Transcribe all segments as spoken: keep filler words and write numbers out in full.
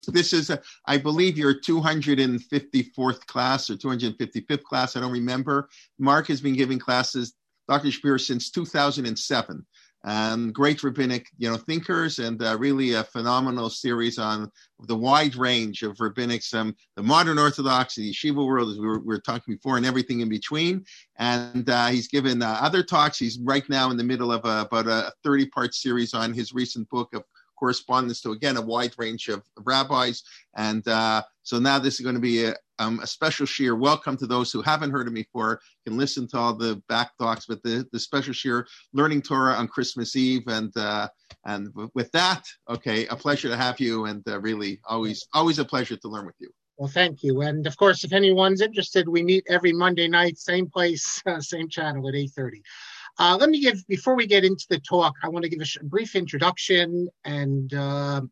This is, a, I believe, your two hundred fifty-fourth class or two hundred fifty-fifth class. I don't remember. Mark has been giving classes, Doctor Shapiro, since two thousand seven. Um, great rabbinic, you know, thinkers, and uh, really a phenomenal series on the wide range of rabbinics, um, the modern Orthodox, the yeshiva world, as we were, we were talking before, and everything in between. And uh, he's given uh, other talks. He's right now in the middle of a, about a thirty-part series on his recent book of correspondence to, again, a wide range of rabbis. And uh, so now this is going to be a, um, a special shiur. Welcome to those who haven't heard of me before, can listen to all the back talks, but the, the special shiur, Learning Torah on Christmas Eve. And uh, and with that, okay, a pleasure to have you, and uh, really always, always a pleasure to learn with you. Well, thank you. And of course, if anyone's interested, we meet every Monday night, same place, uh, same channel at eight thirty. Uh, let me give, before we get into the talk, I want to give a, sh- a brief introduction, and uh,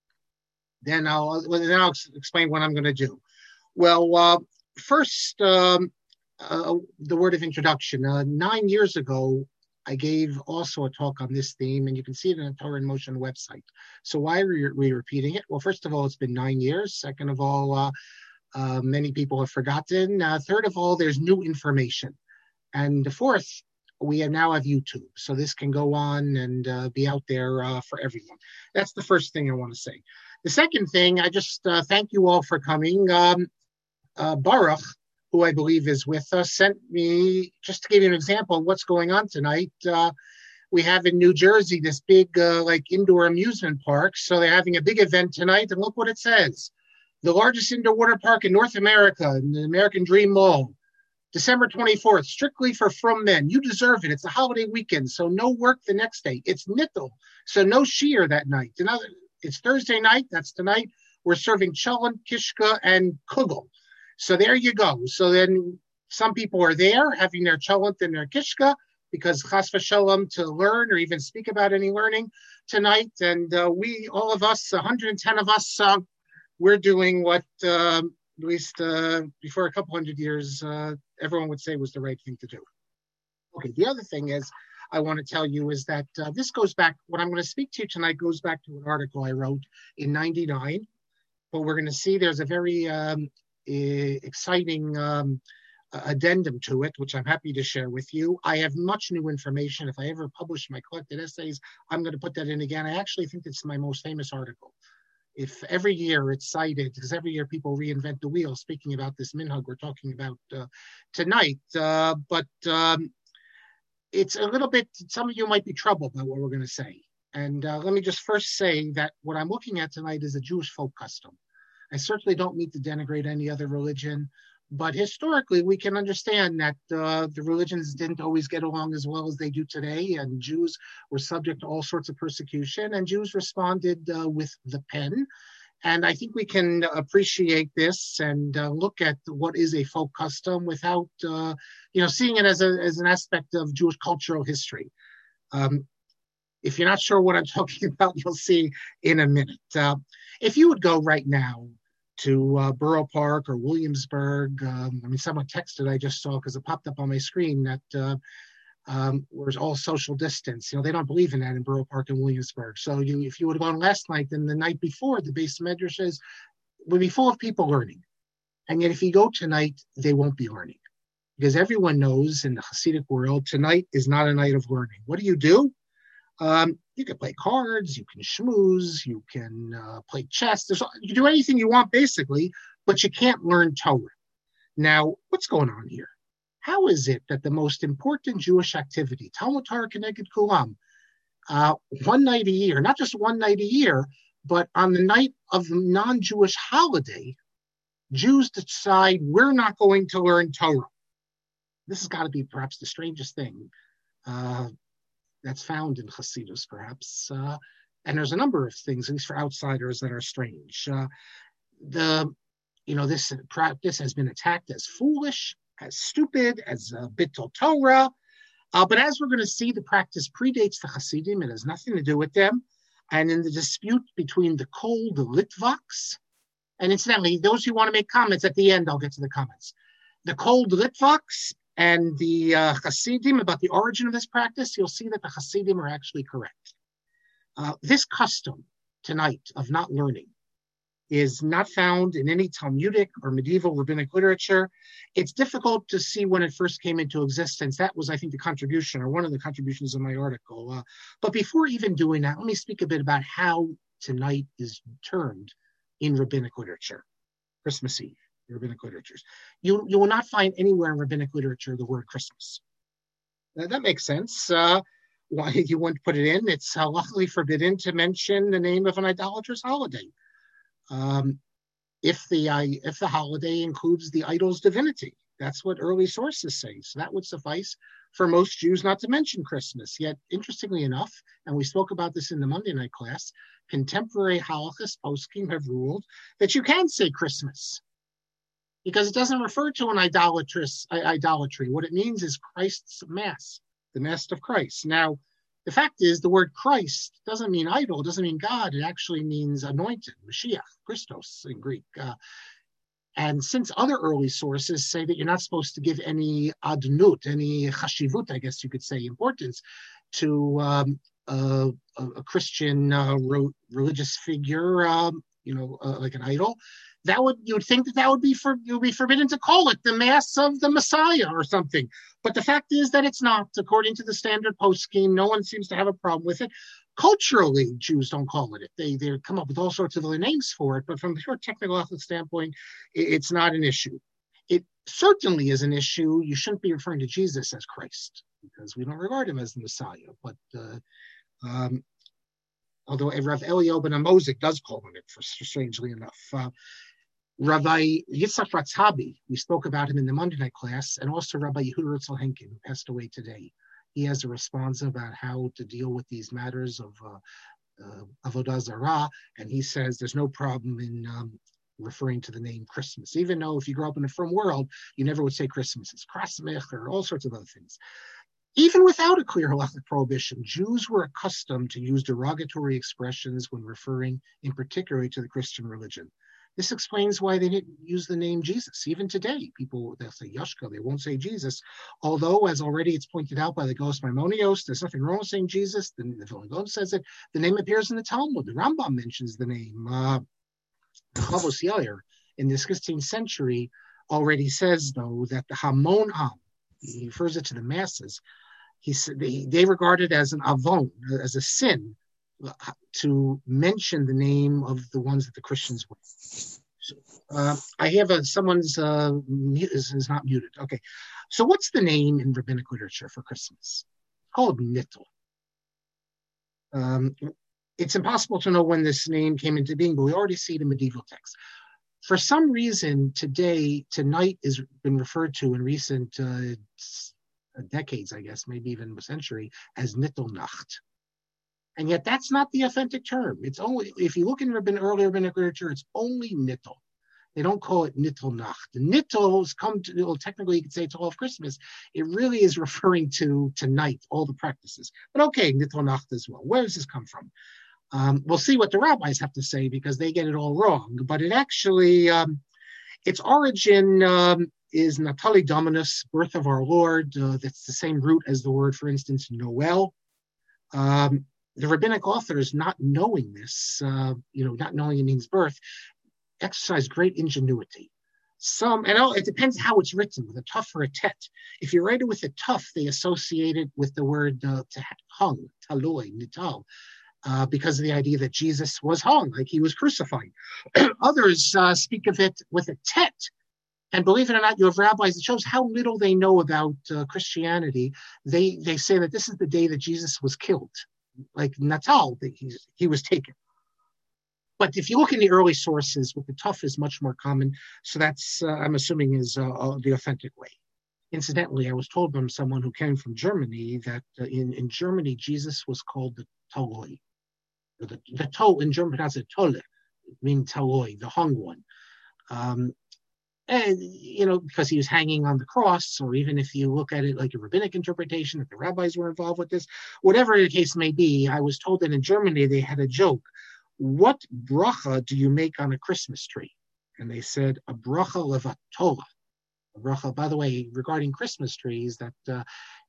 then I'll well, then I'll explain what I'm going to do. Well, uh, first, um, uh, the word of introduction. Uh, nine years ago, I gave also a talk on this theme, and you can see it on the Torah in Motion website. So why are we, we repeating it? Well, first of all, it's been nine years. Second of all, uh, uh, many people have forgotten. Uh, third of all, there's new information. And the fourth, we have now have YouTube, so this can go on and uh, be out there uh, for everyone. That's the first thing I want to say. The second thing, I just uh, thank you all for coming. Um, uh, Baruch, who I believe is with us, sent me, just to give you an example of what's going on tonight. Uh, we have in New Jersey this big uh, like indoor amusement park, so they're having a big event tonight, and look what it says. The largest indoor water park in North America, in the American Dream Mall. December twenty-fourth, strictly for from men. You deserve it. It's a holiday weekend, so no work the next day. It's nittel, so no shiur that night. Another, it's Thursday night. That's tonight. We're serving cholent, kishka, and kugel. So there you go. So then some people are there having their cholent and their kishka because chas v'shalom to learn or even speak about any learning tonight. And uh, we, all of us, one hundred ten of us, uh, we're doing what uh, at least uh, before a couple hundred years, uh, everyone would say was the right thing to do. Okay, the other thing is, I want to tell you is that uh, this goes back, what I'm going to speak to you tonight goes back to an article I wrote in ninety-nine, but we're going to see there's a very um, e- exciting um, addendum to it, which I'm happy to share with you. I have much new information. If I ever publish my collected essays, I'm going to put that in again. I actually think it's my most famous article. If every year it's cited, because every year people reinvent the wheel, speaking about this minhag we're talking about uh, tonight, uh, but um, it's a little bit, some of you might be troubled by what we're going to say. And uh, let me just first say that what I'm looking at tonight is a Jewish folk custom. I certainly don't mean to denigrate any other religion, but historically we can understand that uh, the religions didn't always get along as well as they do today, and Jews were subject to all sorts of persecution, and Jews responded uh, with the pen. And I think we can appreciate this and uh, look at what is a folk custom without, uh, you know, seeing it as a as an aspect of Jewish cultural history. Um, if you're not sure what I'm talking about, you'll see in a minute. Uh, if you would go right now to uh, Borough Park or Williamsburg, um, I mean, someone texted I just saw because it popped up on my screen that uh, um, was all social distance. You know, they don't believe in that in Borough Park and Williamsburg. So you, if you would have gone last night, then the night before, the base medrash would be full of people learning. And yet if you go tonight, they won't be learning. Because everyone knows in the Hasidic world, tonight is not a night of learning. What do you do? Um, you can play cards, you can schmooze, you can uh, play chess. There's, you can do anything you want, basically, but you can't learn Torah. Now, what's going on here? How is it that the most important Jewish activity, Talmud Torah Keneged Kulam, uh, one night a year, not just one night a year, but on the night of the non-Jewish holiday, Jews decide we're not going to learn Torah. This has got to be perhaps the strangest thing uh, that's found in Hasidus, perhaps. Uh, and there's a number of things, at least for outsiders, that are strange. Uh, the, you know, this practice has been attacked as foolish, as stupid, as uh, bittul Torah. Uh, but as we're going to see, the practice predates the Hasidim. It has nothing to do with them. And in the dispute between the Kol, the Litvaks, and incidentally, those who want to make comments at the end, I'll get to the comments. The Kol, the Litvaks, and the uh, Hasidim about the origin of this practice, you'll see that the Hasidim are actually correct. Uh, this custom tonight of not learning is not found in any Talmudic or medieval rabbinic literature. It's difficult to see when it first came into existence. That was, I think, the contribution, or one of the contributions of my article. Uh, but before even doing that, let me speak a bit about how tonight is termed in rabbinic literature, Christmas Eve, in rabbinic literatures. You, you will not find anywhere in rabbinic literature the word Christmas. Now, that makes sense. Uh, why you wouldn't put it in? It's halachically forbidden to mention the name of an idolatrous holiday. Um, if the uh, if the holiday includes the idol's divinity. That's what early sources say. So that would suffice for most Jews not to mention Christmas. Yet, interestingly enough, and we spoke about this in the Monday night class, contemporary halachas poskim have ruled that you can say Christmas because it doesn't refer to an idolatrous idolatry. What it means is Christ's Mass, the Mass of Christ. Now, the fact is, the word Christ doesn't mean idol, it doesn't mean God. It actually means anointed, Mashiach, Christos in Greek. Uh, and since other early sources say that you're not supposed to give any adnut, any chashivut, I guess you could say, importance to um, a, a Christian uh, ro- religious figure, um, you know, uh, like an idol, that would you would think that that would be for you would be forbidden to call it the Mass of the Messiah or something. But the fact is that it's not. According to the standard poskim, no one seems to have a problem with it. Culturally, Jews don't call it it. They they come up with all sorts of other names for it. But from the pure technical standpoint, it's not an issue. It certainly is an issue. You shouldn't be referring to Jesus as Christ because we don't regard him as the Messiah. But uh, um, although Rav Eliyahu ben Amozik does call him it, for, strangely enough. Uh, Rabbi Yitzhak Ratzhabi, we spoke about him in the Monday night class, and also Rabbi Yehuda Ritzel Henkin, who passed away today. He has a response about how to deal with these matters of uh, uh, Avodah Zarah, and he says there's no problem in um, referring to the name Christmas, even though if you grow up in a frum world, you never would say Christmas. It's Krasmich or all sorts of other things. Even without a clear halachic prohibition, Jews were accustomed to use derogatory expressions when referring in particular to the Christian religion. This explains why they didn't use the name Jesus. Even today, people, they'll say Yashka, they won't say Jesus. Although, as already it's pointed out by the Gos Maimonios, there's nothing wrong with saying Jesus. The, the Vilna Gaon says it. The name appears in the Talmud. The Rambam mentions the name. Uh, Chavos Yair in the sixteenth century already says, though, that the Hamon Am, he refers it to the masses, he said they, they regard it as an avon, as a sin, to mention the name of the ones that the Christians were. So, uh, I have a, someone's uh, mute is, is not muted. Okay, so what's the name in rabbinic literature for Christmas? It's called Nittel. Um, it's impossible to know when this name came into being, but we already see it in medieval texts. For some reason, today, tonight has been referred to in recent uh, decades, I guess, maybe even a century, as Nittelnacht. And yet that's not the authentic term. It's only, if you look in rabbin, early rabbinic literature, it's only Nittel. They don't call it Nittelnacht. Nittel's come to, well, technically you could say it's all of Christmas. It really is referring to tonight, all the practices. But okay, Nittelnacht as well. Where does this come from? Um, we'll see what the rabbis have to say because they get it all wrong. But it actually, um, its origin um, is Natali Dominus, birth of our Lord. Uh, that's the same root as the word, for instance, Noel. Um, The rabbinic authors, not knowing this, uh, you know, not knowing it means birth, exercise great ingenuity. Some, and it depends how it's written, with a tuf or a tet. If you write it with a tuf, they associate it with the word uh, hung, taloi, nital, uh, because of the idea that Jesus was hung, like he was crucified. Others uh, speak of it with a tet. And believe it or not, you have rabbis, it shows how little they know about uh, Christianity. They, they say that this is the day that Jesus was killed. Like Natal, that he, he was taken. But if you look in the early sources, with the tuf is much more common. So that's, uh, I'm assuming, is uh, uh, the authentic way. Incidentally, I was told by someone who came from Germany that uh, in, in Germany, Jesus was called the Toloi. The, the to in German, pronounced it Tolle, meaning Toloi, the hung one. Um, And, you know, because he was hanging on the cross, or even if you look at it like a rabbinic interpretation, that the rabbis were involved with this, whatever the case may be, I was told that in Germany they had a joke. What bracha do you make on a Christmas tree? And they said, a bracha levatola. A bracha, by the way, regarding Christmas trees, that uh,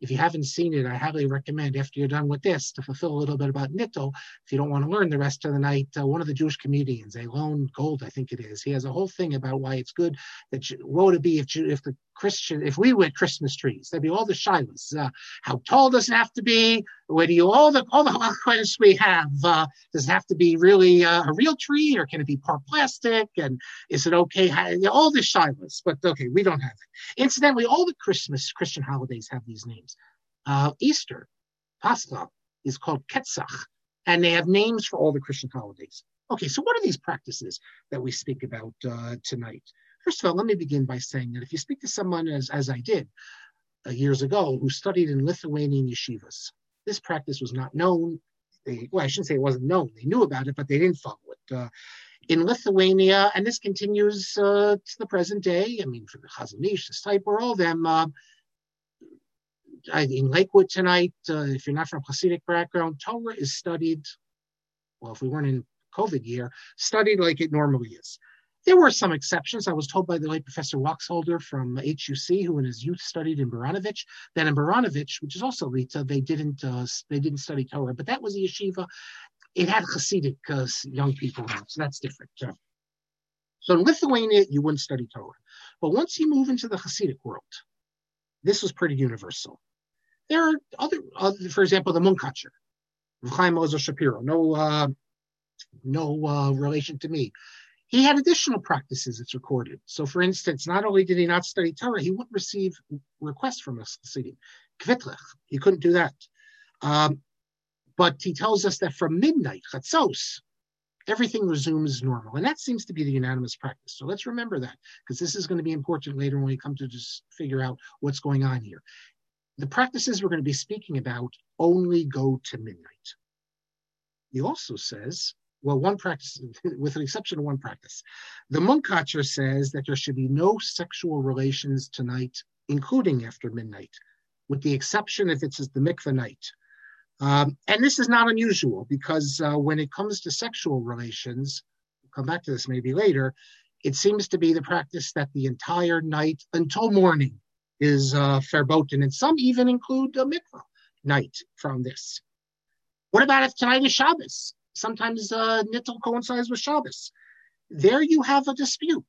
If you haven't seen it, I highly recommend after you're done with this to fulfill a little bit about Nittel. If you don't want to learn the rest of the night, uh, one of the Jewish comedians, Elon Gold, I think it is, he has a whole thing about why it's good that you, woe to be if you, if the Christian, if we were Christmas trees, there'd be all the shilas. Uh, how tall does it have to be? Where do you all the all the halachos we have? Uh, does it have to be really uh, a real tree, or can it be part plastic? And is it okay? How, you know, all the shilas, but okay, we don't have it. Incidentally, all the Christmas Christian holidays have these names. Uh, Easter, Pascha, is called Ketzach, and they have names for all the Christian holidays. Okay, so what are these practices that we speak about uh, tonight? First of all, let me begin by saying that if you speak to someone, as, as I did uh, years ago, who studied in Lithuanian yeshivas, this practice was not known. They, well, I shouldn't say it wasn't known. They knew about it, but they didn't follow it. Uh, in Lithuania, and this continues uh, to the present day, I mean, for the Chazon Ish, the Stipler, all of them, uh, in Lakewood tonight, uh, if you're not from Hasidic background, Torah is studied, well, if we weren't in COVID year, studied like it normally is. There were some exceptions. I was told by the late Professor Waxholder from H U C, who in his youth studied in Baranovich, that in Baranovich, which is also Lita, they didn't uh, they didn't study Torah, but that was a yeshiva. It had Hasidic uh, young people now, so that's different. Uh, so in Lithuania, you wouldn't study Torah. But once you move into the Hasidic world, this was pretty universal. There are other, other for example, the Munkacher, Chaim Ozer Shapiro, no, uh, no uh, relation to me. He had additional practices, it's recorded. So, for instance, not only did he not study Torah, he wouldn't receive requests from us Hasidim. Kvitlech, he couldn't do that. Um, but he tells us that from midnight, Chatzos, everything resumes normal. And that seems to be the unanimous practice. So let's remember that, because this is going to be important later when we come to just figure out what's going on here. The practices we're going to be speaking about only go to midnight. He also says, well, one practice, with an exception of one practice, the Munkacher says that there should be no sexual relations tonight, including after midnight, with the exception if it's the mikveh night. Um, and this is not unusual because uh, when it comes to sexual relations, we'll come back to this maybe later, it seems to be the practice that the entire night until morning is uh, verboten, and some even include a mikveh night from this. What about if tonight is Shabbos? Sometimes uh, Nittel coincides with Shabbos. There you have a dispute.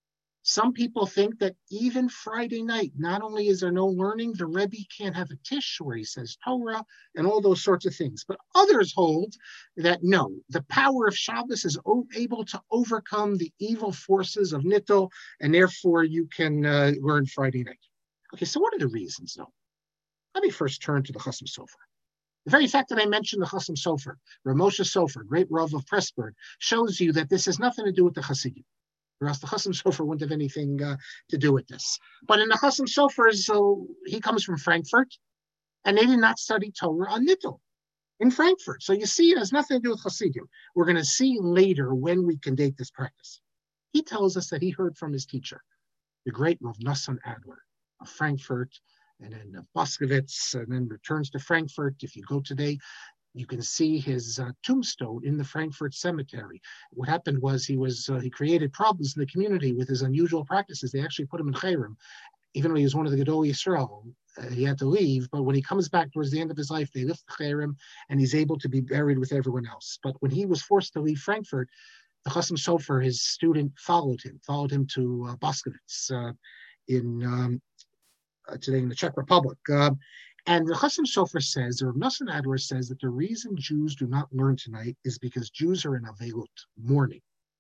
Some people think that even Friday night, not only is there no learning, the Rebbe can't have a tish where he says Torah and all those sorts of things. But others hold that no, the power of Shabbos is o- able to overcome the evil forces of Nittel, and therefore you can uh, learn Friday night. Okay, so what are the reasons, though? Let me first turn to the Chasam Sofer. The very fact that I mentioned the Chasam Sofer, Rav Moshe Sofer, great Rav of Pressburg, shows you that this has nothing to do with the Hasidim, or else the Chasam Sofer wouldn't have anything uh, to do with this. But in the Chasam Sofer, so he comes from Frankfurt, and they did not study Torah on Nittel in Frankfurt. So you see, it has nothing to do with Hasidim. We're going to see later when we can date this practice. He tells us that he heard from his teacher, the great Rav Nosson Adler of Frankfurt, and then uh, Boskowitz, and then returns to Frankfurt. If you go today, you can see his uh, tombstone in the Frankfurt cemetery. What happened was he was uh, he created problems in the community with his unusual practices. They actually put him in Chayrim. Even though he was one of the Gedolei Yisrael, uh, he had to leave. But when he comes back towards the end of his life, they lift the Chayrim, and he's able to be buried with everyone else. But when he was forced to leave Frankfurt, the Chasam Sofer, his student, followed him, followed him to uh, Boskowitz uh, in... Um, Uh, today in the Czech Republic. Uh, and the Chasam Sofer says, or Nosson Adler says, that the reason Jews do not learn tonight is because Jews are in Avelut, mourning.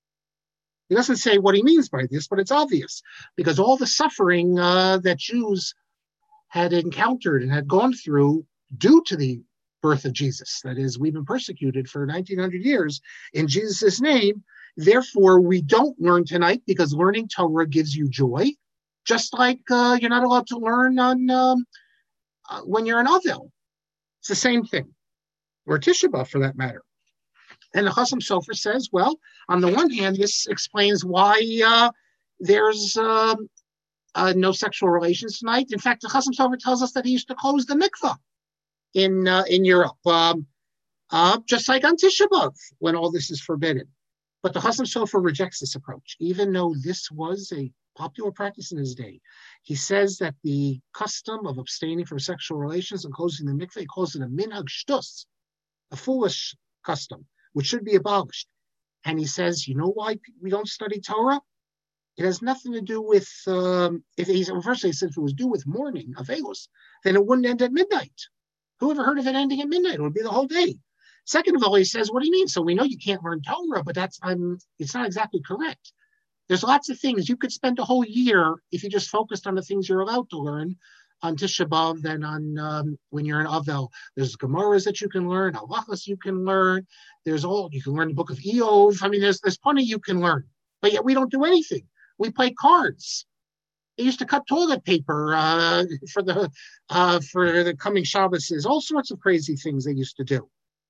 He doesn't say what he means by this, but it's obvious, because all the suffering uh, that Jews had encountered and had gone through due to the birth of Jesus, that is, we've been persecuted for nineteen hundred years in Jesus' name, therefore we don't learn tonight because learning Torah gives you joy. Just like uh, you're not allowed to learn on um, uh, when you're an Avel. It's the same thing. Or Tisha B'Av, for that matter. And the Chasam Sofer says, well, on the one hand, this explains why uh, there's um, uh, no sexual relations tonight. In fact, the Chasam Sofer tells us that he used to close the mikvah in uh, in Europe, um, uh, just like on Tisha B'Av, when all this is forbidden. But the Chasam Sofer rejects this approach, even though this was a popular practice in his day. He says that the custom of abstaining from sexual relations and closing the mikveh, he calls it a minhag shtus, a foolish custom, which should be abolished. And he says, you know why we don't study Torah? It has nothing to do with, um, if he's, first he said if it was due with mourning, avelos, then it wouldn't end at midnight. Who ever heard of it ending at midnight? It would be the whole day. Second of all, he says, what do you mean? So we know you can't learn Torah, but that's, um, it's not exactly correct. There's lots of things. You could spend a whole year if you just focused on the things you're allowed to learn on Tisha B'Av and on um, when you're in Avel. There's Gemaras that you can learn, halachas you can learn. There's all, you can learn the book of Eov. I mean, there's there's plenty you can learn. But yet we don't do anything. We play cards. They used to cut toilet paper uh, for the uh, for the coming Shabbos. All sorts of crazy things they used to do.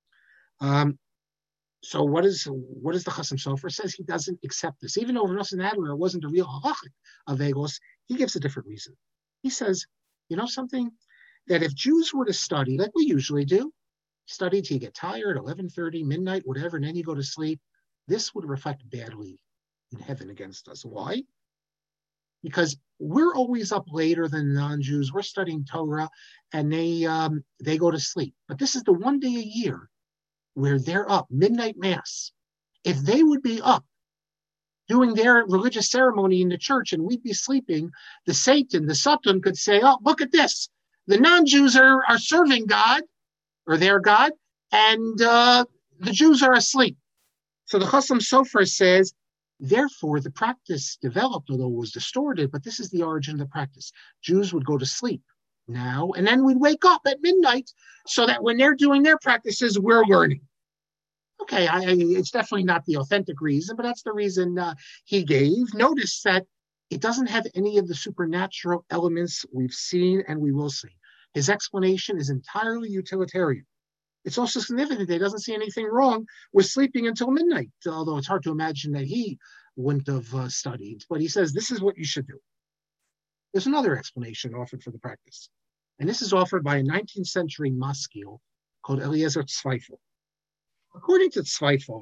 Um, so what is what is the Chasam Sofer says? He doesn't accept this, even though Rav Adler it wasn't a real halachic of Egos. He gives a different reason. He says, you know something, that if Jews were to study like we usually do, study till you get tired, eleven thirty, midnight, whatever, and then you go to sleep, this would reflect badly in heaven against us. Why? Because we're always up later than non-Jews. We're studying Torah, and they um, they go to sleep. But this is the one day a year where they're up, midnight mass. If they would be up doing their religious ceremony in the church and we'd be sleeping, the Satan, the Satan could say, oh, look at this. The non-Jews are, are serving God, or their God, and uh, the Jews are asleep. So the Chasam Sofer says, therefore, the practice developed, although it was distorted, but this is the origin of the practice. Jews would go to sleep now, and then we'd wake up at midnight so that when they're doing their practices, we're learning. Okay, I, it's definitely not the authentic reason, but that's the reason uh, he gave. Notice that it doesn't have any of the supernatural elements we've seen and we will see. His explanation is entirely utilitarian. It's also significant that he doesn't see anything wrong with sleeping until midnight, although it's hard to imagine that he wouldn't have uh, studied. But he says, this is what you should do. There's another explanation offered for the practice. And this is offered by a nineteenth century maskil called Eliezer Zweifel. According to Zweifel,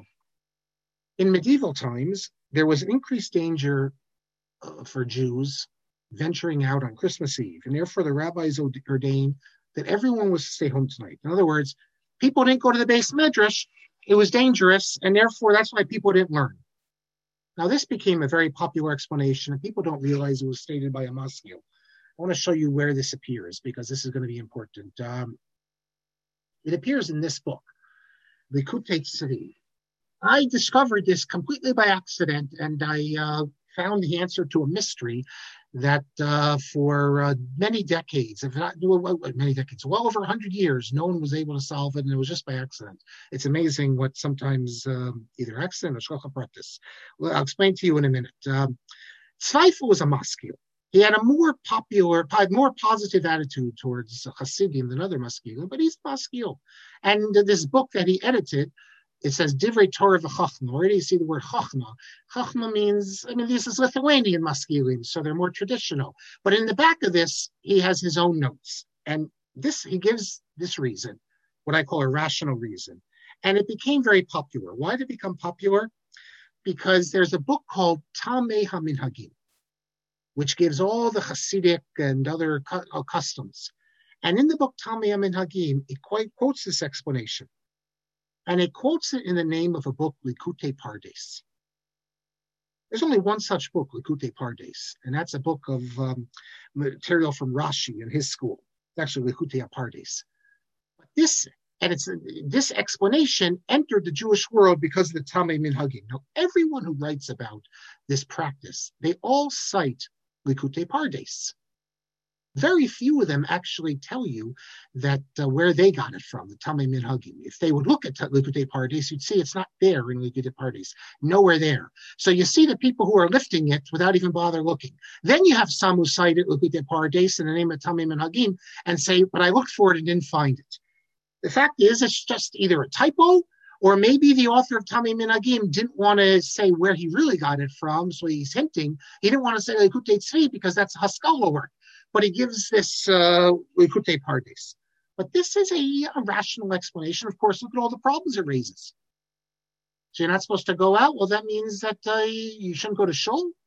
in medieval times, there was an increased danger uh, for Jews venturing out on Christmas Eve. And therefore, the rabbis ordained that everyone was to stay home tonight. In other words, people didn't go to the Beis Midrash. It was dangerous, and therefore that's why people didn't learn. Now, this became a very popular explanation, and people don't realize it was stated by a maskil. I want to show you where this appears, because this is going to be important. Um, it appears in this book, Likutei Tzvi. I discovered this completely by accident, and I uh, found the answer to a mystery that uh, for uh, many decades, if not well, many decades, well over one hundred years, no one was able to solve it, and it was just by accident. It's amazing what sometimes um, either accident or shkocha practice. Well, I'll explain to you in a minute. Um, Zweifel was a maskil. He had a more popular, more positive attitude towards Hasidim than other maskilim, but he's a maskil. And this book that he edited, it says Divrei Torah v'Chachma. Already you see the word Chachma. Chachma means, I mean, this is Lithuanian maskilim, so they're more traditional. But in the back of this, he has his own notes. And this, he gives this reason, what I call a rational reason. And it became very popular. Why did it become popular? Because there's a book called Talmei HaMinhagim, which gives all the Hasidic and other cu- customs. And in the book Talmei HaMinhagim, it quite quotes this explanation. And it quotes it in the name of a book, Likutei Pardes. There's only one such book, Likutei Pardes, and that's a book of um, material from Rashi in his school. It's actually Likutei Pardes. But this, and it's this explanation entered the Jewish world because of the Talmei Minhagim. Now, everyone who writes about this practice, they all cite Likutei Pardes. Very few of them actually tell you that uh, where they got it from, the Talmei Minhagim. If they would look at Likutei Pardes, you'd see it's not there in Likutei Pardes, nowhere there. So you see the people who are lifting it without even bother looking. Then you have some who cite it Likutei Pardes in the name of Talmei Minhagim and say, but I looked for it and didn't find it. The fact is, it's just either a typo, or maybe the author of Talmei Minhagim didn't want to say where he really got it from, so he's hinting. He didn't want to say Likutei Tzvi because that's Haskalah work. But he gives this uh, Likutei Pardes. But this is a, a rational explanation. Of course, look at all the problems it raises. So you're not supposed to go out? Well, that means that uh, you shouldn't go to shul?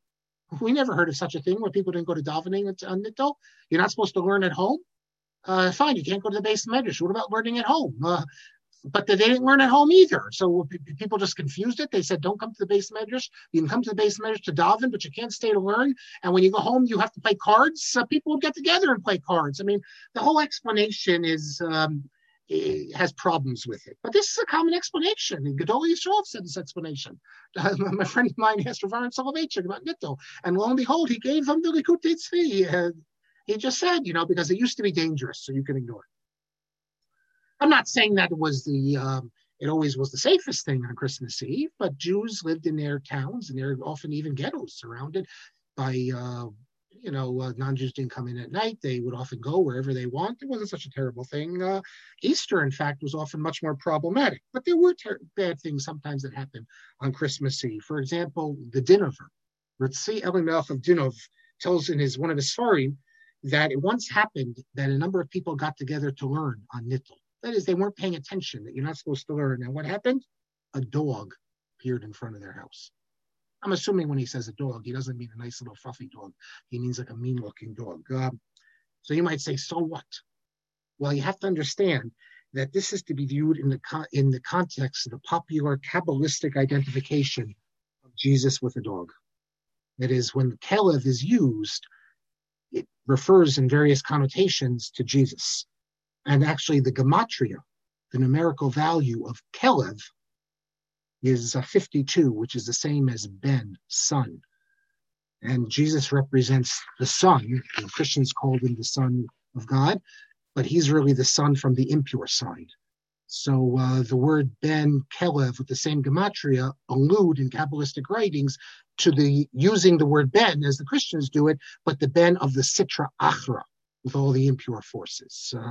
We never heard of such a thing where people didn't go to davening on Nittel. You're not supposed to learn at home? Uh, fine, you can't go to the base medrash. What about learning at home? Uh, but they didn't learn at home either. So people just confused it. They said, don't come to the base medrash. You can come to the base medrash to daven, but you can't stay to learn. And when you go home, you have to play cards. So people would get together and play cards. I mean, the whole explanation is um, has problems with it. But this is a common explanation. Gedol Yisrael said this explanation. Uh, my friend of mine asked Rav Aaron Soloveitchik about Nittel. And lo and behold, he gave him the Likutei Tzvi. Uh, he just said, you know, because it used to be dangerous, so you can ignore it. I'm not saying that it was the, um, it always was the safest thing on Christmas Eve, but Jews lived in their towns, and there are often even ghettos surrounded by, uh, you know, uh, non-Jews didn't come in at night. They would often go wherever they want. It wasn't such a terrible thing. Uh, Easter, in fact, was often much more problematic, but there were ter- bad things sometimes that happened on Christmas Eve. For example, the Dinover. Ritzi Elimelech of Dinov tells in his one of his Sfarim that it once happened that a number of people got together to learn on Nittel. That is, they weren't paying attention, that you're not supposed to learn. And what happened? A dog appeared in front of their house. I'm assuming when he says a dog, he doesn't mean a nice little fluffy dog. He means like a mean-looking dog. Um, so you might say, so what? Well, you have to understand that this is to be viewed in the con- in the context of the popular Kabbalistic identification of Jesus with a dog. That is, when Kelev is used, it refers in various connotations to Jesus. And actually, the gematria, the numerical value of Kelev, is uh, fifty-two, which is the same as Ben, son. And Jesus represents the Son. The Christians called him the Son of God, but he's really the Son from the impure side. So uh, the word Ben, Kelev, with the same gematria, allude in Kabbalistic writings to the using the word Ben as the Christians do it, but the Ben of the Sitra Achra, with all the impure forces. Uh,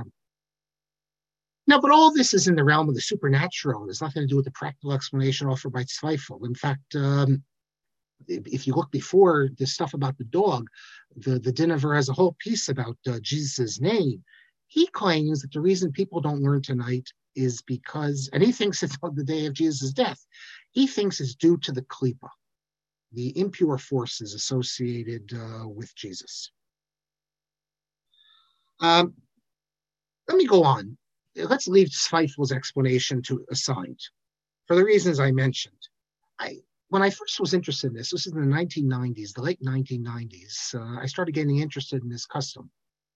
Now, but all this is in the realm of the supernatural. There's nothing to do with the practical explanation offered by Zweifel. In fact, um, if you look before the stuff about the dog, the, the Dinover has a whole piece about uh, Jesus' name. He claims that the reason people don't learn tonight is because, and he thinks it's on the day of Jesus' death, he thinks it's due to the klipa, the impure forces associated uh, with Jesus. Um, let me go on. Let's leave Zweifel's explanation to aside for the reasons I mentioned. I, when I first was interested in this, this is in the nineteen nineties, the late nineteen nineties, uh, I started getting interested in this custom.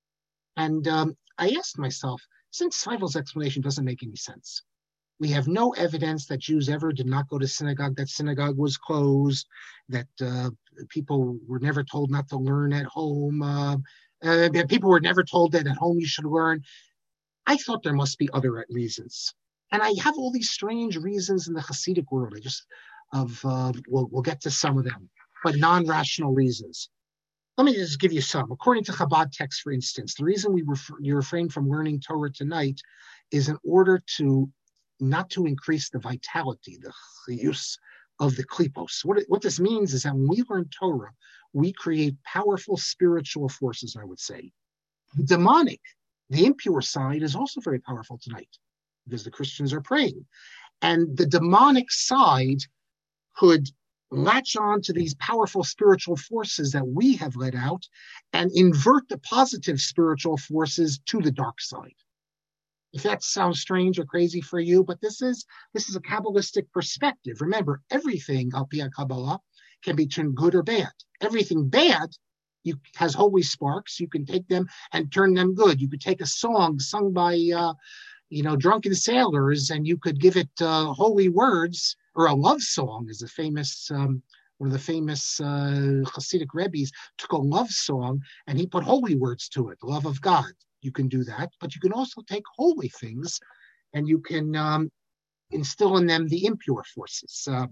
And um, I asked myself, since Zweifel's explanation doesn't make any sense, we have no evidence that Jews ever did not go to synagogue, that synagogue was closed, that uh, people were never told not to learn at home, uh, uh, that people were never told that at home you should learn. I thought there must be other reasons. And I have all these strange reasons in the Hasidic world. I just, of uh, we'll, we'll get to some of them, but non-rational reasons. Let me just give you some. According to Chabad text, for instance, the reason we refer, you refrain from learning Torah tonight is in order to not to increase the vitality, the use of the klipos. What, what this means is that when we learn Torah, we create powerful spiritual forces, I would say. The demonic, the impure side is also very powerful tonight because the Christians are praying. And the demonic side could latch on to these powerful spiritual forces that we have let out and invert the positive spiritual forces to the dark side. If that sounds strange or crazy for you, but this is this is a Kabbalistic perspective. Remember, everything al pi Kabbalah can be turned good or bad. Everything bad you has holy sparks. You can take them and turn them good. You could take a song sung by uh, you know drunken sailors, and you could give it uh, holy words. Or a love song is a famous, um, one of the famous uh, Hasidic Rebbes took a love song and he put holy words to it, love of God. You can do that, but you can also take holy things and you can um, instill in them the impure forces. Uh,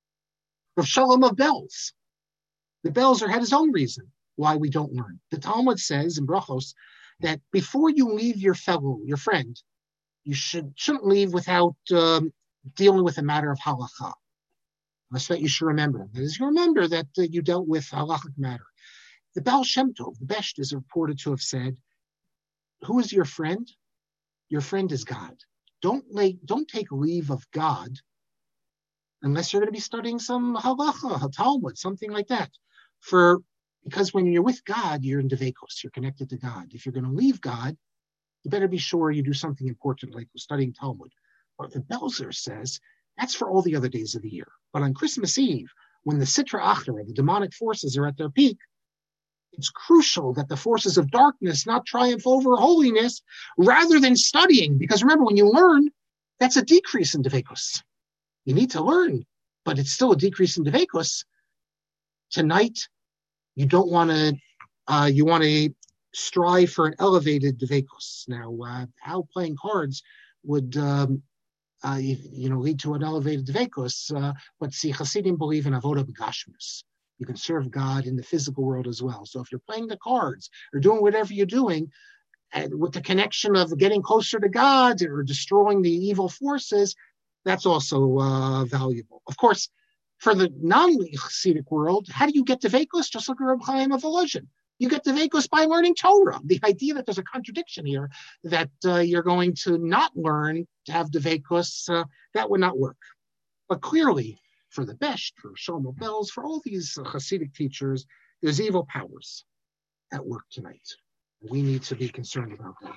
Rav Shalom of Belz. The Belzer had his own reason why we don't learn. The Talmud says in Brachos that before you leave your fellow, your friend, you should, shouldn't leave without um, dealing with a matter of halacha. That's what you should remember. That is, you remember that uh, you dealt with halachic matter. The Baal Shem Tov, the Besht, is reported to have said, who is your friend? Your friend is God. Don't, lay, don't take leave of God unless you're going to be studying some halacha, Talmud, something like that. For because when you're with God, you're in Devekos, you're connected to God. If you're going to leave God, you better be sure you do something important like studying Talmud. But the Belzer says that's for all the other days of the year. But on Christmas Eve, when the Sitra Achra, the demonic forces, are at their peak, it's crucial that the forces of darkness not triumph over holiness rather than studying. Because remember, when you learn, that's a decrease in Devekos. You need to learn, but it's still a decrease in Devekos. Tonight, you don't want to, uh, you want to strive for an elevated Devekos. Now, uh, how playing cards would, um, uh, you, you know, lead to an elevated Devekos, uh, but see, Hasidim believe in Avodah B'Gashmus. You can serve God in the physical world as well. So if you're playing the cards or doing whatever you're doing, and with the connection of getting closer to God or destroying the evil forces, that's also uh, valuable. Of course, for the non-Hasidic world, how do you get Devekos? Just like Reb Chaim of Volozhin. You get Devekos by learning Torah. The idea that there's a contradiction here, that uh, you're going to not learn to have Devekos, uh, that would not work. But clearly, for the Besht, for Shlomo Belz, for all these uh, Hasidic teachers, there's evil powers at work tonight. We need to be concerned about that.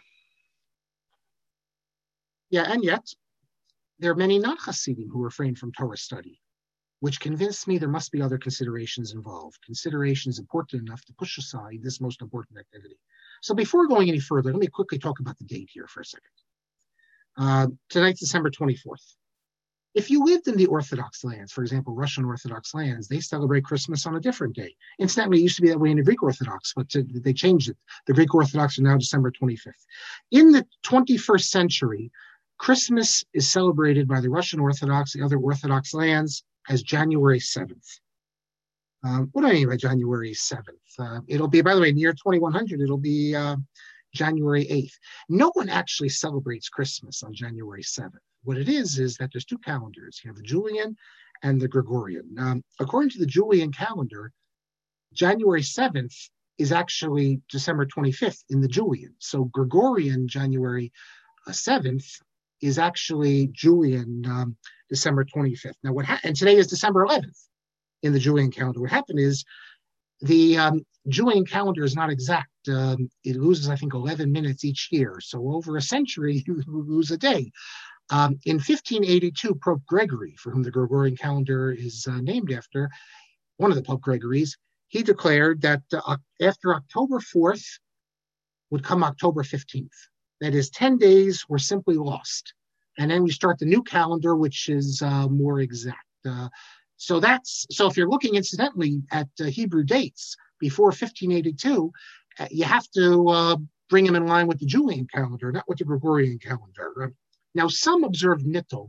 Yeah, and yet, there are many non-Hasidim who refrain from Torah study, which convinced me there must be other considerations involved, considerations important enough to push aside this most important activity. So before going any further, let me quickly talk about the date here for a second. Uh, tonight's December twenty-fourth. If you lived in the Orthodox lands, for example, Russian Orthodox lands, they celebrate Christmas on a different day. Incidentally, it used to be that way in the Greek Orthodox, but to, they changed it. The Greek Orthodox are now December twenty-fifth. In the twenty-first century, Christmas is celebrated by the Russian Orthodox, the other Orthodox lands, as January seventh. Um, what do I mean by January seventh? Uh, it'll be, by the way, in the year twenty-one hundred, it'll be uh, January eighth. No one actually celebrates Christmas on January seventh. What it is, is that there's two calendars. You have the Julian and the Gregorian. Um, according to the Julian calendar, January seventh is actually December twenty-fifth in the Julian. So Gregorian January seventh is actually Julian um, December twenty-fifth. Now, what ha- and today is December eleventh in the Julian calendar. What happened is the um, Julian calendar is not exact. Um, it loses, I think, eleven minutes each year. So over a century, you lose a day. Um, in fifteen eighty-two, Pope Gregory, for whom the Gregorian calendar is uh, named after, one of the Pope Gregories, he declared that uh, after October fourth would come October fifteenth. That is, ten days were simply lost. And then we start the new calendar, which is uh, more exact. Uh, so that's so if you're looking incidentally at uh, Hebrew dates before fifteen eighty-two, uh, you have to uh, bring them in line with the Julian calendar, not with the Gregorian calendar. Uh, now, some observe Nittel.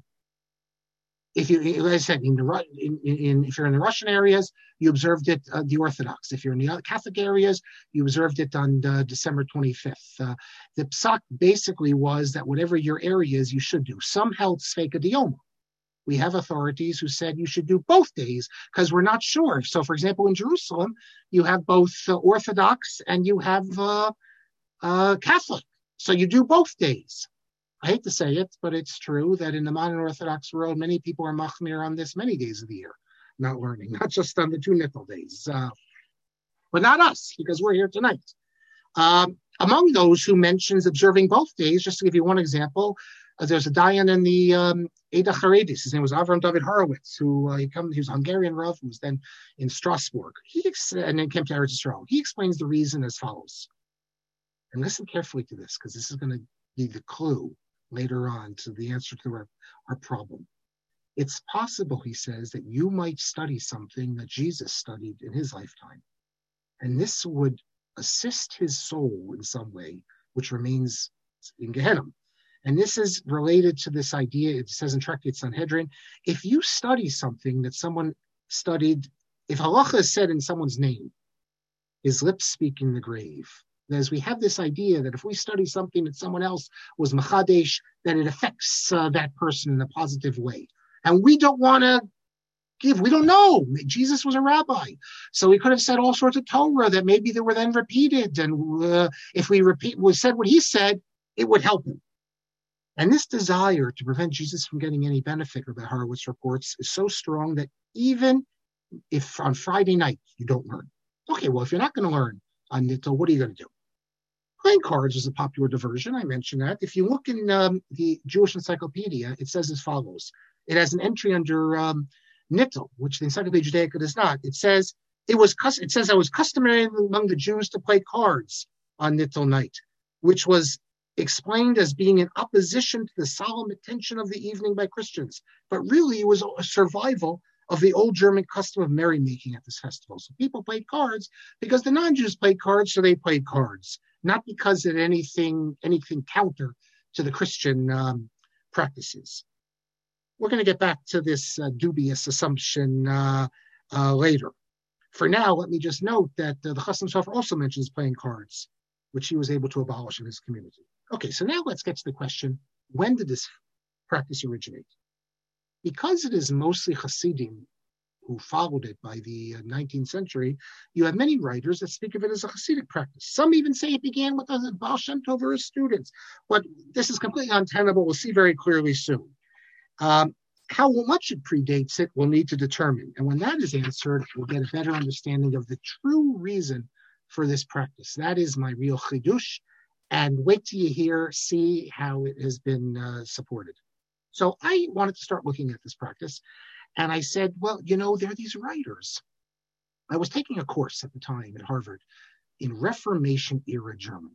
If you, as I said, in the in, in, if you're in the Russian areas, you observed it uh, the Orthodox. If you're in the Catholic areas, you observed it on uh, December twenty-fifth. Uh, the psak basically was that whatever your area is, you should do. Some held Sveka Dioma. We have authorities who said you should do both days because we're not sure. So, for example, in Jerusalem, you have both uh, Orthodox and you have uh, uh, Catholic. So you do both days. I hate to say it, but it's true that in the modern Orthodox world, many people are machmir on this many days of the year, not learning, not just on the two nickel days. Uh, but not us, because we're here tonight. Um, among those who mentions observing both days, just to give you one example, uh, there's a Dayan in the um, Eda Charedis. His name was Avram David Horowitz, who uh, he, come, he was a Hungarian Rav, who was then in Strasbourg. He ex- and then came to Eretz Yisrael. He explains the reason as follows. And listen carefully to this, because this is going to be the clue later on to the answer to our, our problem. It's possible, he says, that you might study something that Jesus studied in his lifetime. And this would assist his soul in some way, which remains in Gehenna. And this is related to this idea, it says in Tractate Sanhedrin, if you study something that someone studied, if halacha is said in someone's name, his lips speak in the grave. As we have this idea that if we study something that someone else was machadesh, that it affects uh, that person in a positive way. And we don't want to give, we don't know. Jesus was a rabbi. So he could have said all sorts of Torah that maybe they were then repeated. And uh, if we repeat, we said what he said, it would help him. And this desire to prevent Jesus from getting any benefit, Rabbi Horowitz reports, is so strong that even if on Friday night you don't learn, Okay, well, if you're not going to learn on Nittel, what are you going to do? Playing cards is a popular diversion. I mentioned that. If you look in um, the Jewish Encyclopedia, it says as follows. It has an entry under um, Nittel, which the Encyclopedia Judaica does not. It says it was it says it was customary among the Jews to play cards on Nittel night, which was explained as being in opposition to the solemn attention of the evening by Christians. But really, it was a survival of the old German custom of merrymaking at this festival. So people played cards because the non-Jews played cards, so they played cards, not because of anything, anything counter to the Christian um, practices. We're going to get back to this uh, dubious assumption uh, uh, later. For now, let me just note that uh, the Chasam Sofer also mentions playing cards, which he was able to abolish in his community. Okay, so now let's get to the question, when did this practice originate? Because it is mostly Hasidim who followed it by the nineteenth century, you have many writers that speak of it as a Hasidic practice. Some even say it began with the Baal Shem Tov or his students, but this is completely untenable. We'll see very clearly soon. Um, how much it predates it, we'll need to determine. And when that is answered, we'll get a better understanding of the true reason for this practice. That is my real chidush. And wait till you hear, see how it has been uh, supported. So I wanted to start looking at this practice. And I said, well, you know, there are these writers. I was taking a course at the time at Harvard in Reformation era German.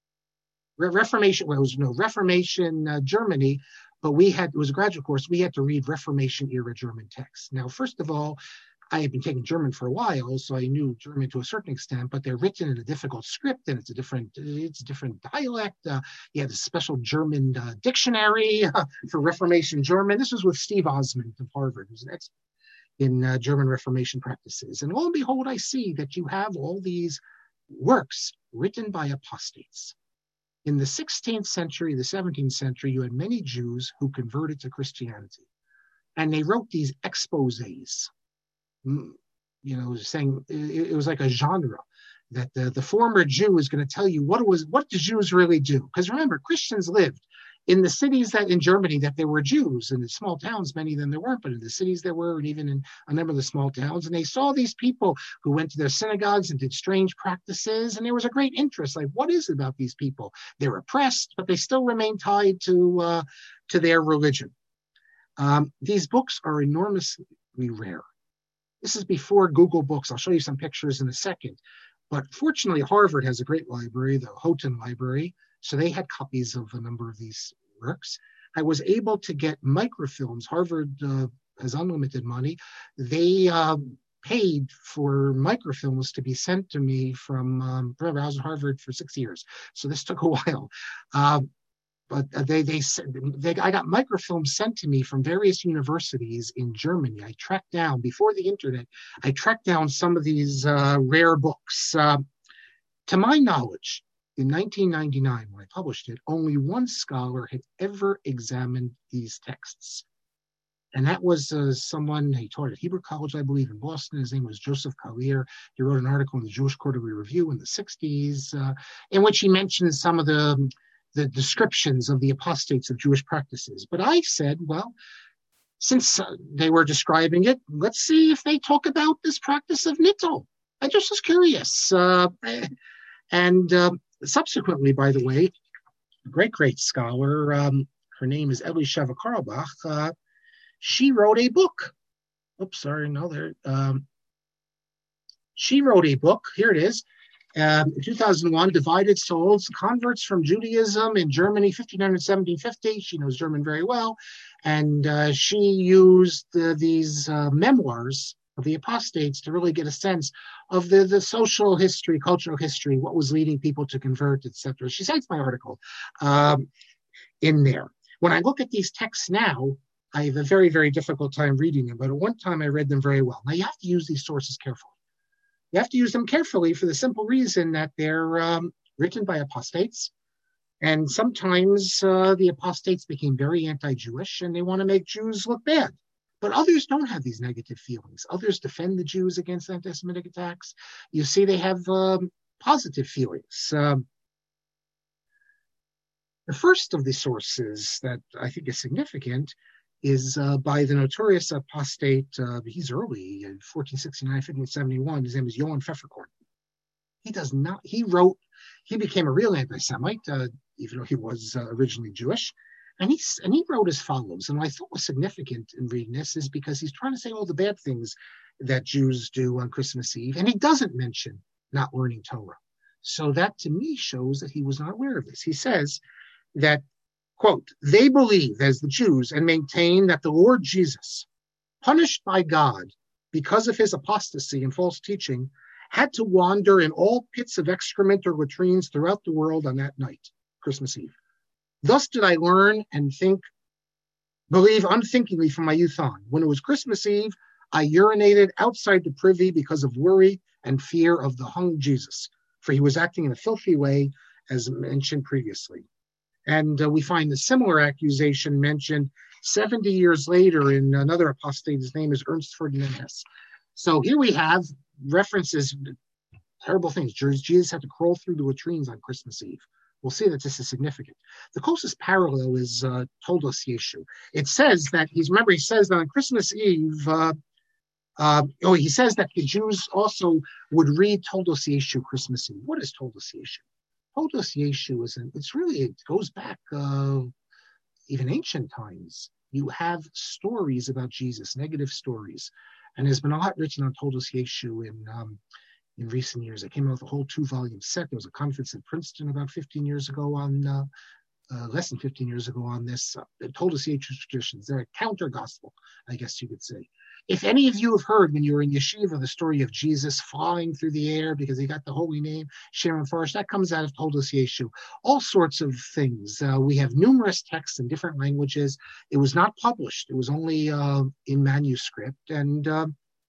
Re- Reformation, well, it was no Reformation uh, Germany, but we had, it was a graduate course, we had to read Reformation era German texts. Now, first of all, I had been taking German for a while, so I knew German to a certain extent, but they're written in a difficult script, and it's a different, it's a different dialect. Uh, you have a special German uh, dictionary uh, for Reformation German. This was with Steve Osmond of Harvard, who's an expert in uh, German Reformation practices. And lo and behold, I see that you have all these works written by apostates. In the sixteenth century, the seventeenth century, you had many Jews who converted to Christianity, and they wrote these exposés. You know, saying it, it was like a genre that the, the former Jew is going to tell you what it was, what the Jews really do. Because remember, Christians lived in the cities that in Germany that there were Jews, in the small towns, many of them there weren't, but in the cities there were, and even in a number of the small towns. And they saw these people who went to their synagogues and did strange practices. And there was a great interest, like, what is it about these people? They're oppressed, but they still remain tied to, uh, to their religion. Um, these books are enormously rare. This is before Google Books. I'll show you some pictures in a second. But fortunately, Harvard has a great library, the Houghton Library. So they had copies of a number of these works. I was able to get microfilms. Harvard uh, has unlimited money. They uh, paid for microfilms to be sent to me from, um, remember, I was at Harvard for six years. So this took a while. Uh, But they, they, they, I got microfilms sent to me from various universities in Germany. I tracked down, before the internet, I tracked down some of these uh, rare books. Uh, to my knowledge, in nineteen ninety-nine, when I published it, only one scholar had ever examined these texts. And that was uh, someone, he taught at Hebrew College, I believe, in Boston. His name was Joseph Collier. He wrote an article in the Jewish Quarterly Review in the sixties, uh, in which he mentioned some of the the descriptions of the apostates of Jewish practices. But I said, well, since uh, they were describing it, let's see if they talk about this practice of Nittel. I just was curious. Uh, and uh, subsequently, by the way, a great, great scholar, um, her name is Elisheva Karlbach, uh, she wrote a book. Oops, sorry, no, there. Um, she wrote a book, here it is, Um, in two thousand one, Divided Souls, Converts from Judaism in Germany, fifteen hundred to seventeen fifty. She knows German very well. And uh, she used uh, these uh, memoirs of the apostates to really get a sense of the, the social history, cultural history, what was leading people to convert, et cetera. She cites my article um, in there. When I look at these texts now, I have a very, very difficult time reading them. But at one time, I read them very well. Now, you have to use these sources carefully. You have to use them carefully for the simple reason that they're um, written by apostates. And sometimes uh, the apostates became very anti-Jewish and they want to make Jews look bad. But others don't have these negative feelings. Others defend the Jews against anti-Semitic attacks. You see, they have um, positive feelings. Um, the first of the sources that I think is significant is uh, by the notorious apostate, uh, he's early, in fourteen sixty-nine, fifteen seventy-one. His name is Johann Pfefferkorn. He does not. He wrote. He became a real anti-Semite, uh, even though he was uh, originally Jewish. And he and he wrote as follows. And what I thought was significant in reading this is because he's trying to say all the bad things that Jews do on Christmas Eve, and he doesn't mention not learning Torah. So that to me shows that he was not aware of this. He says that, quote, they believe as the Jews and maintain that the Lord Jesus, punished by God because of his apostasy and false teaching, had to wander in all pits of excrement or latrines throughout the world on that night, Christmas Eve. Thus did I learn and think, believe unthinkingly from my youth on. When it was Christmas Eve, I urinated outside the privy because of worry and fear of the hung Jesus, for he was acting in a filthy way, as mentioned previously. And uh, we find a similar accusation mentioned seventy years later in another apostate. His name is Ernst Ferdinand Hess. So here we have references, terrible things. Jesus had to crawl through the latrines on Christmas Eve. We'll see that this is significant. The closest parallel is uh, Toldos Yeshu. It says that, he's remember, he says that on Christmas Eve, uh, uh, oh, he says that the Jews also would read Toldos Yeshu Christmas Eve. What is Toldos Yeshu? Toldos Yeshu is, an, it's really, it goes back uh, even ancient times. You have stories about Jesus, negative stories. And there's been a lot written on Toldos Yeshu in um, in recent years. I came out with a whole two-volume set. There was a conference in Princeton about fifteen years ago on, uh, uh, less than fifteen years ago on this. Uh, Toldos Yeshu traditions. They're a counter-gospel, I guess you could say. If any of you have heard when you were in yeshiva the story of Jesus flying through the air because he got the holy name, Shimon Farash, that comes out of Toldos Yeshu. All sorts of things. Uh, we have numerous texts in different languages. It was not published. It was only uh, in manuscript. And uh,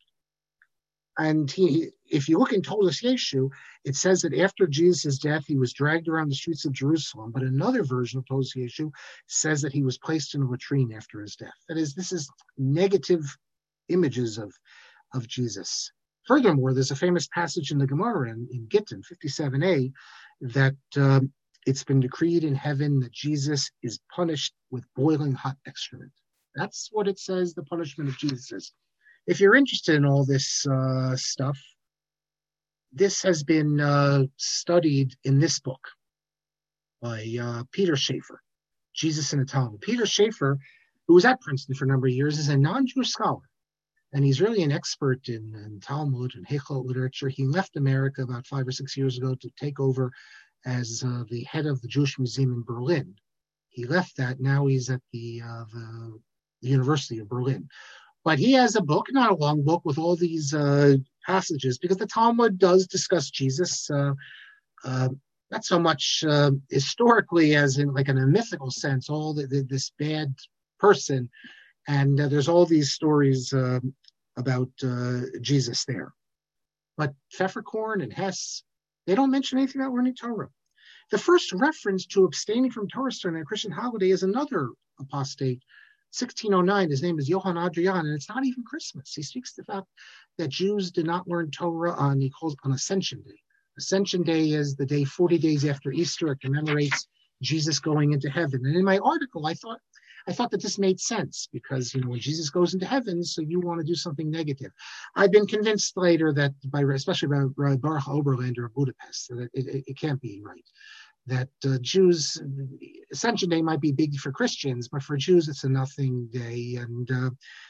and he, if you look in Toldos Yeshu, it says that after Jesus' death, he was dragged around the streets of Jerusalem. But another version of Toldos Yeshu says that he was placed in a latrine after his death. That is, this is negative images of, of Jesus. Furthermore, there's a famous passage in the Gemara in, in Gittin fifty-seven a that um, it's been decreed in heaven that Jesus is punished with boiling hot excrement. That's what it says the punishment of Jesus is. If you're interested in all this uh, stuff, this has been uh, studied in this book by uh, Peter Schaefer, Jesus in the Talmud. Peter Schaefer, who was at Princeton for a number of years, is a non-Jewish scholar. And he's really an expert in, in Talmud and Hechelot literature. He left America about five or six years ago to take over as uh, the head of the Jewish Museum in Berlin. He left that. Now he's at the, uh, the, the University of Berlin. But he has a book, not a long book, with all these uh, passages, because the Talmud does discuss Jesus, uh, uh, not so much uh, historically as in like in a mythical sense, all the, the, this bad person. And uh, there's all these stories uh, about uh, Jesus there. But Pfefferkorn and Hess, they don't mention anything about learning Torah. The first reference to abstaining from Torah during a Christian holiday is another apostate, sixteen oh nine. His name is Johann Adrian, and it's not even Christmas. He speaks the fact that Jews did not learn Torah on, he calls on Ascension Day. Ascension Day is the day forty days after Easter. It commemorates Jesus going into heaven. And in my article, I thought, I thought that this made sense because, you know, when Jesus goes into heaven, so you want to do something negative. I've been convinced later that, by especially by Baruch Oberlander of Budapest, that it, it, it can't be right. That uh, Jews, Ascension Day might be big for Christians, but for Jews, it's a nothing day. And uh,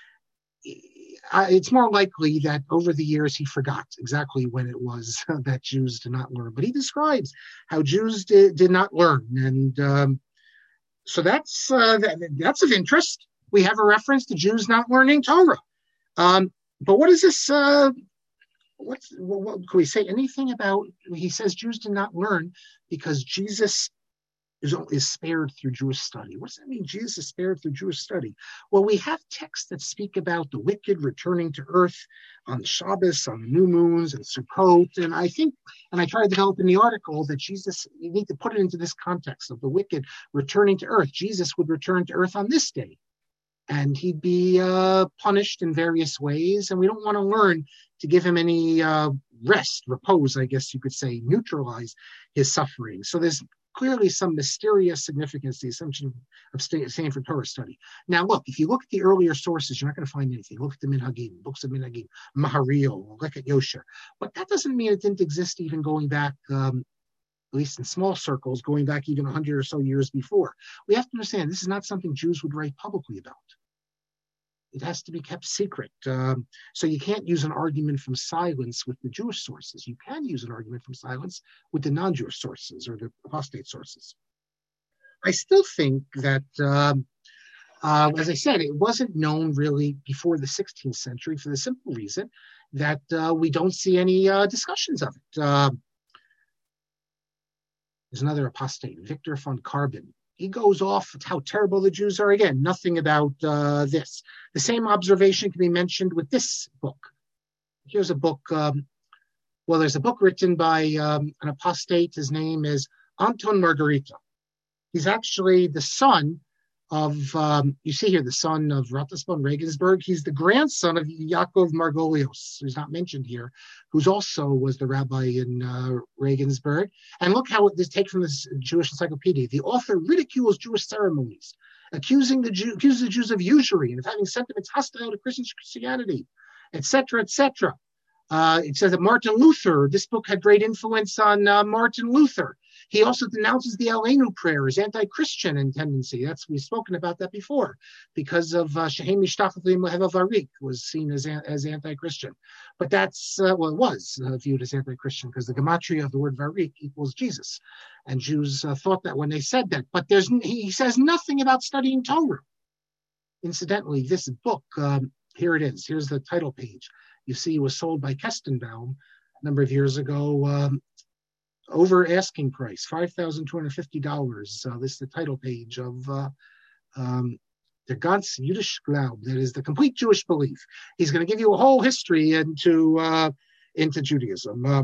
it's more likely that over the years he forgot exactly when it was that Jews did not learn. But he describes how Jews did, did not learn. And um, So that's uh, that, that's of interest. We have a reference to Jews not learning Torah. Um, but what is this? Uh, what's, what, what, can we say anything about? He says Jews did not learn because Jesus is, is spared through Jewish study. What does that mean? Jesus is spared through Jewish study. Well, we have texts that speak about the wicked returning to earth on Shabbos, on the new moons, and Sukkot. And I think, and I try to develop in the article that Jesus, you need to put it into this context of the wicked returning to earth. Jesus would return to earth on this day, and he'd be uh, punished in various ways. And we don't want to learn to give him any uh, rest, repose, I guess you could say, neutralize his suffering. So there's clearly some mysterious significance to the assumption of staying for Torah study. Now, look, if you look at the earlier sources, you're not going to find anything. Look at the Minhagim, books of Minhagim, Mahario, look at Yosher. But that doesn't mean it didn't exist even going back, um, at least in small circles, going back even one hundred or so years before. We have to understand this is not something Jews would write publicly about. It has to be kept secret. Um, so you can't use an argument from silence with the Jewish sources. You can use an argument from silence with the non-Jewish sources or the apostate sources. I still think that, um, uh, as I said, it wasn't known really before the sixteenth century for the simple reason that uh, we don't see any uh, discussions of it. Uh, there's another apostate, Victor von Carbon. He goes off at how terrible the Jews are. Again, nothing about uh, this. The same observation can be mentioned with this book. Here's a book. Um, well, there's a book written by um, an apostate. His name is Anton Margarita. He's actually the son of, um, you see here, the son of Ratisbon Regensburg. He's the grandson of Yaakov Margolios, who's not mentioned here, who's also was the rabbi in uh, Regensburg. And look how this take from this Jewish encyclopedia. The author ridicules Jewish ceremonies, accusing the Jew, accuses the Jews of usury and of having sentiments hostile to Christian Christianity, et cetera, et cetera. Uh, it says that Martin Luther, this book had great influence on uh, Martin Luther. He also denounces the Aleinu prayer as anti-Christian in tendency. That's we've spoken about that before, because of Shehem Mishtachavim Lehev Varik was seen as as anti-Christian. But that's uh, well, it was uh, viewed as anti-Christian because the gematria of the word Varik equals Jesus, and Jews uh, thought that when they said that. But there's he says nothing about studying Torah. Incidentally, this book um, here it is. Here's the title page. You see, it was sold by Kestenbaum a number of years ago. Um, over asking price, five thousand two hundred fifty dollars. Uh, this is the title page of uh, um, Der ganz Jüdisch Glaub, that is the complete Jewish belief. He's going to give you a whole history into uh, into Judaism. Uh,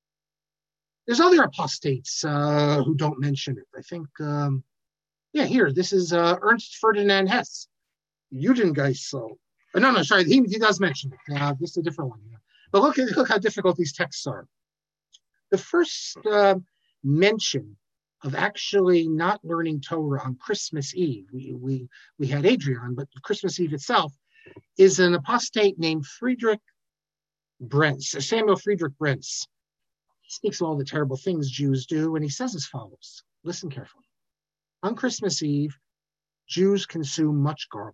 there's other apostates uh, who don't mention it. I think, um, yeah, here, this is uh, Ernst Ferdinand Hess, Judengeisel. Uh, no, no, sorry, he, he does mention it. Uh, this is a different one. But look, at, look how difficult these texts are. The first uh, mention of actually not learning Torah on Christmas Eve, we, we, we had Adrian, but Christmas Eve itself, is an apostate named Friedrich Brenz, Samuel Friedrich Brenz. He speaks of all the terrible things Jews do, and he says as follows. Listen carefully. On Christmas Eve, Jews consume much garlic.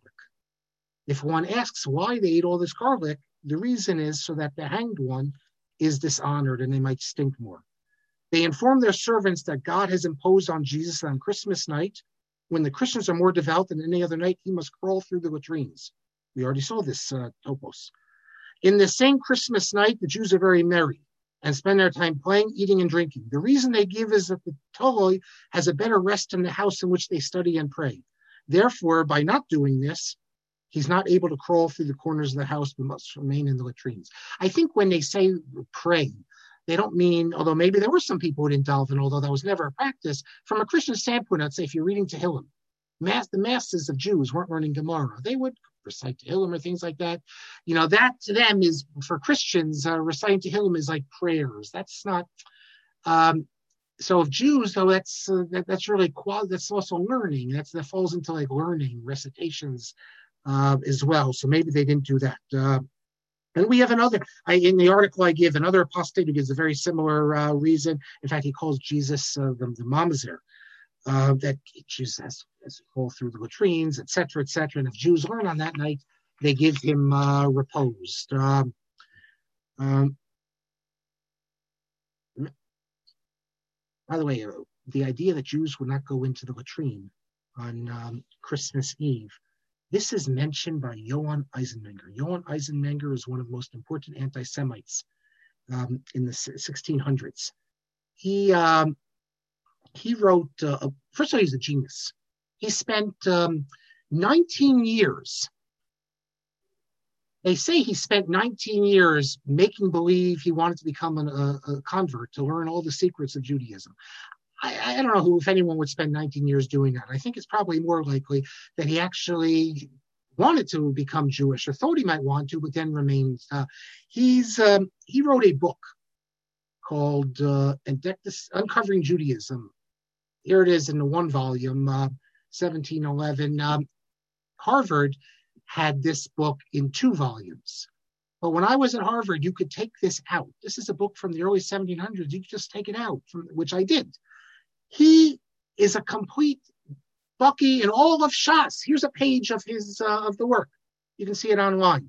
If one asks why they eat all this garlic, the reason is so that the hanged one is dishonored and they might stink more. They inform their servants that God has imposed on Jesus on Christmas night, when the Christians are more devout than any other night, he must crawl through the latrines. We already saw this uh, topos. In the same Christmas night, the Jews are very merry and spend their time playing, eating, and drinking. The reason they give is that the Torah has a better rest in the house in which they study and pray. Therefore, by not doing this, he's not able to crawl through the corners of the house, but must remain in the latrines. I think when they say pray, they don't mean, although maybe there were some people who didn't delve in, although that was never a practice. From a Christian standpoint, I'd say if you're reading Tehillim, mass, the masses of Jews weren't learning Gemara. They would recite Tehillim or things like that. You know, that to them is, for Christians, uh, reciting Tehillim is like prayers. That's not, um, so if Jews, though, that's uh, that, that's really, qual- that's also learning. That's, that falls into like learning, recitations, Uh, as well. So maybe they didn't do that. Uh, and we have another, I, in the article I give, another apostate who gives a very similar uh, reason. In fact, he calls Jesus uh, the, the mamzer, uh, that Jesus has, has to fall through the latrines, et cetera, et cetera. And if Jews learn on that night, they give him uh, repose. Um, um, by the way, uh, the idea that Jews would not go into the latrine on um, Christmas Eve, this is mentioned by Johann Eisenmenger. Johann Eisenmenger is one of the most important anti-Semites um, in the sixteen hundreds. He um, he wrote, uh, first of all, he's a genius. He spent um, nineteen years. They say he spent nineteen years making believe he wanted to become an, a, a convert, to learn all the secrets of Judaism. I, I don't know who, if anyone would spend nineteen years doing that. I think it's probably more likely that he actually wanted to become Jewish, or thought he might want to, but then remained. Uh, he's um, he wrote a book called uh, Uncovering Judaism. here it is in the one volume, uh, seventeen eleven. Um, Harvard had this book in two volumes. But when I was at Harvard, you could take this out. This is a book from the early seventeen hundreds. You could just take it out, from, which I did. He is a complete Bucky in all of Shas. Here's a page of his uh, of the work. You can see it online.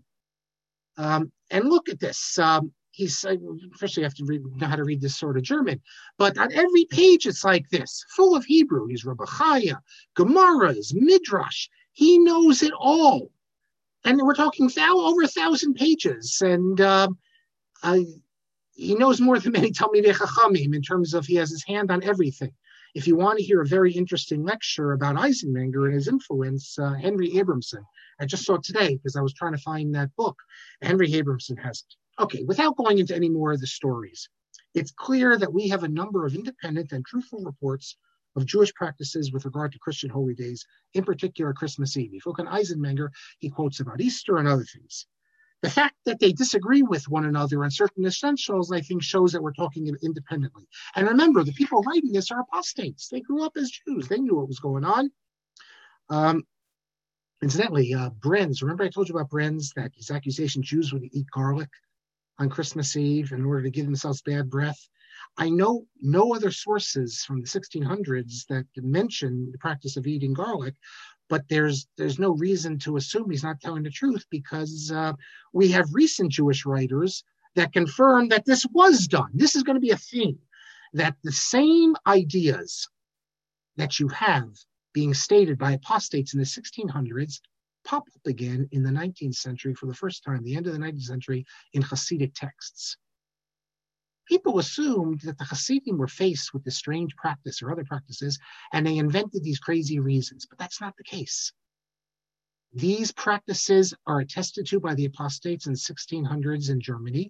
Um, and look at this. Um, he's uh, first you have to read, know how to read this sort of German. But on every page, it's like this, full of Hebrew. He's Rabbi Chaya, Gemaras, Midrash. He knows it all. And we're talking thou- over a thousand pages. And um, I, he knows more than many Talmidei Chachamim in terms of he has his hand on everything. If you want to hear a very interesting lecture about Eisenmenger and his influence, uh, Henry Abramson. I just saw it today because I was trying to find that book. Henry Abramson has it. Okay, without going into any more of the stories, it's clear that we have a number of independent and truthful reports of Jewish practices with regard to Christian holy days, in particular Christmas Eve. If you look at Eisenmenger, he quotes about Easter and other things. The fact that they disagree with one another on certain essentials, I think, shows that we're talking independently. And remember, the people writing this are apostates. They grew up as Jews. They knew what was going on. Um, incidentally, uh, Brenz, remember I told you about Brenz, that his accusation Jews would eat garlic on Christmas Eve in order to give themselves bad breath? I know no other sources from the sixteen hundreds that mention the practice of eating garlic, but there's there's no reason to assume he's not telling the truth, because uh, we have recent Jewish writers that confirm that this was done. This is going to be a theme, that the same ideas that you have being stated by apostates in the sixteen hundreds pop up again in the nineteenth century for the first time, the end of the nineteenth century, in Hasidic texts. People assumed that the Hasidim were faced with this strange practice or other practices, and they invented these crazy reasons, but that's not the case. These practices are attested to by the apostates in the sixteen hundreds in Germany.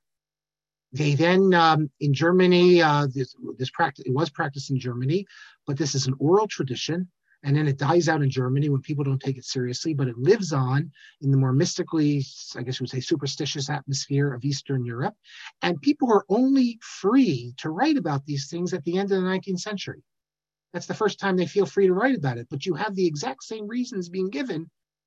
They then, um, in Germany, uh, this, this practice, it was practiced in Germany, but this is an oral tradition. And then it dies out in Germany when people don't take it seriously, but it lives on in the more mystically, I guess you would say, superstitious atmosphere of Eastern Europe. And people are only free to write about these things at the end of the nineteenth century. That's the first time they feel free to write about it. But you have the exact same reasons being given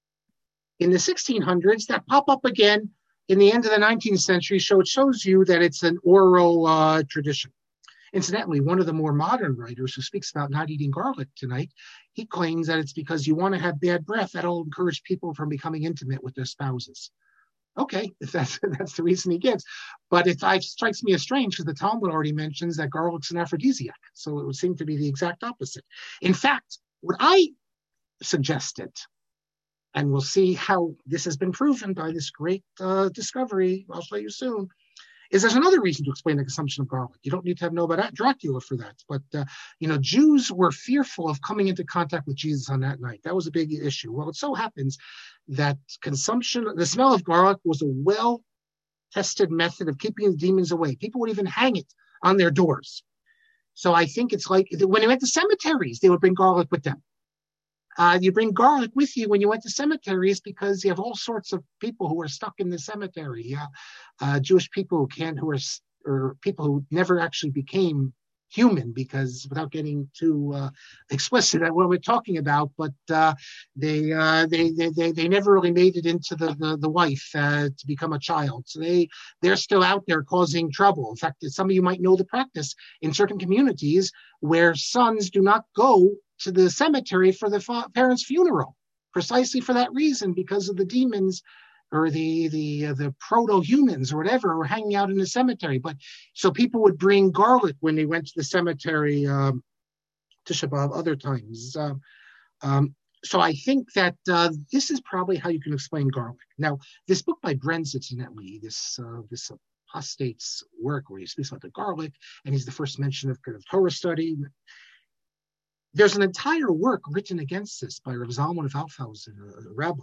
in the sixteen hundreds that pop up again in the end of the nineteenth century. So it shows you that it's an oral uh, tradition. Incidentally, one of the more modern writers who speaks about not eating garlic tonight, he claims that it's because you want to have bad breath. That'll encourage people from becoming intimate with their spouses. Okay, if that's that's the reason he gives. But it, it strikes me as strange because the Talmud already mentions that garlic's an aphrodisiac. So it would seem to be the exact opposite. In fact, what I suggested, and we'll see how this has been proven by this great uh, discovery, I'll show you soon, is there's another reason to explain the consumption of garlic. You don't need to have know about Dracula for that. But, uh, you know, Jews were fearful of coming into contact with Jesus on that night. That was a big issue. Well, it so happens that consumption, the smell of garlic was a well-tested method of keeping the demons away. People would even hang it on their doors. So I think it's like when they went to cemeteries, they would bring garlic with them. Uh, you bring garlic with you when you went to cemeteries because you have all sorts of people who are stuck in the cemetery. Uh, uh, Jewish people who can't, who are, or people who never actually became human, because without getting too uh, explicit at what we're talking about, but uh, they, uh, they they they they never really made it into the the, the wife uh, to become a child. So they they're still out there causing trouble. In fact, some of you might know the practice in certain communities where sons do not go to the cemetery for the fa- parents' funeral, precisely for that reason, because of the demons or the the uh, the proto-humans or whatever were hanging out in the cemetery. But so people would bring garlic when they went to the cemetery, um, Tisha B'Av, other times. Um, um, so I think that uh, this is probably how you can explain garlic. Now, this book by Brenz, incidentally, this uh, this apostate's work where he speaks about the garlic, and he's the first mention of kind of Torah study. There's an entire work written against this by Rav Zalman of Alfhausen, a rabbi.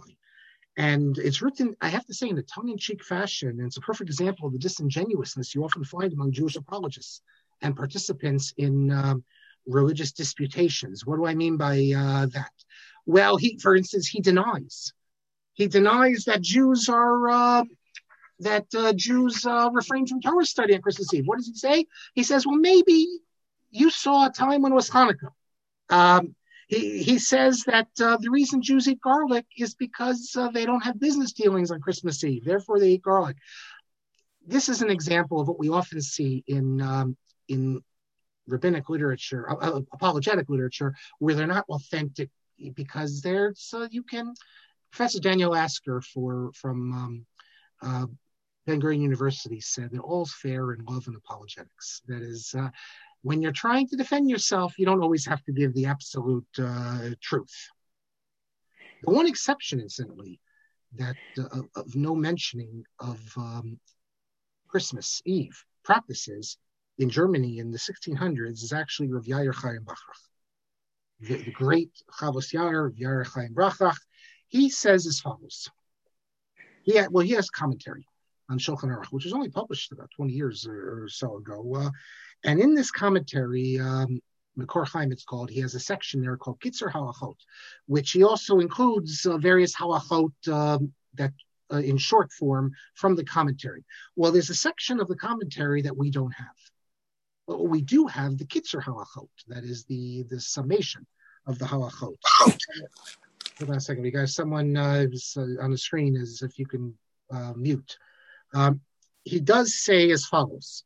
And it's written, I have to say, in a tongue-in-cheek fashion. And it's a perfect example of the disingenuousness you often find among Jewish apologists and participants in um, religious disputations. What do I mean by uh, that? Well, he, for instance, he denies. He denies that Jews are, uh, that uh, Jews uh, refrain from Torah study on Christmas Eve. What does he say? He says, well, maybe you saw a time when it was Hanukkah. Um, he, he says that uh, the reason Jews eat garlic is because uh, they don't have business dealings on Christmas Eve. Therefore, they eat garlic. This is an example of what we often see in um, in rabbinic literature, uh, apologetic literature, where they're not authentic because they're so you can. Professor Daniel Asker for from um, uh, Ben Gurion University said that all's fair in love and apologetics. That is, uh, when you're trying to defend yourself, you don't always have to give the absolute uh, truth. The one exception, incidentally, that uh, of, of no mentioning of um, Christmas Eve practices in Germany in the sixteen hundreds is actually Rav Yair Chaim Bachrach, the, the great Chavos Yair, Rav Yair Chaim Bachrach. He says as follows. He had, well, he has commentary on Shulchan Aruch, which was only published about twenty years or, or so ago. Uh, and in this commentary, um, Makor Chaim it's called, he has a section there called Kitzur Halachot, which he also includes uh, various halachot um, that uh, in short form from the commentary. Well, there's a section of the commentary that we don't have. But we do have the Kitzur Halachot, that is the, the summation of the halachot. Hold on a second, you guys. Someone uh, is, uh, on the screen is if you can uh, mute. Um, he does say as follows: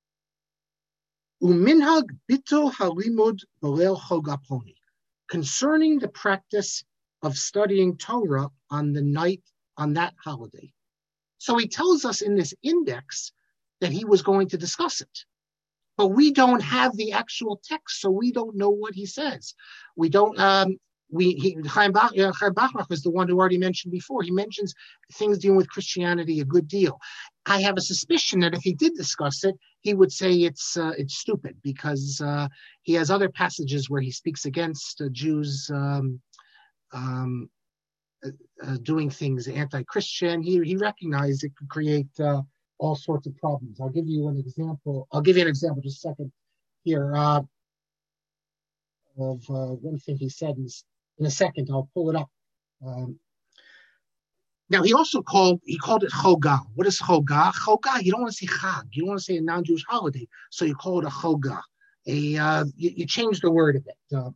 Uminhag bitul halimud b'leil chog haPloni, concerning the practice of studying Torah on the night on that holiday. So he tells us in this index that he was going to discuss it. But we don't have the actual text, so we don't know what he says. We don't. Um, we he, Chaim Bachrach was the one who already mentioned before. He mentions things dealing with Christianity a good deal. I have a suspicion that if he did discuss it, he would say it's uh, it's stupid because uh, he has other passages where he speaks against uh, Jews um, um, uh, uh, doing things anti-Christian. He he recognized it could create Uh, all sorts of problems. I'll give you an example. I'll give you an example just a second here uh, of uh, one thing he said. In, in a second, I'll pull it up. Um, now, he also called, he called it Choga. What is Choga? Choga, you don't want to say Chag. You don't want to say a non-Jewish holiday, so you call it a Choga. A, uh, you, you change the word a bit. Uh,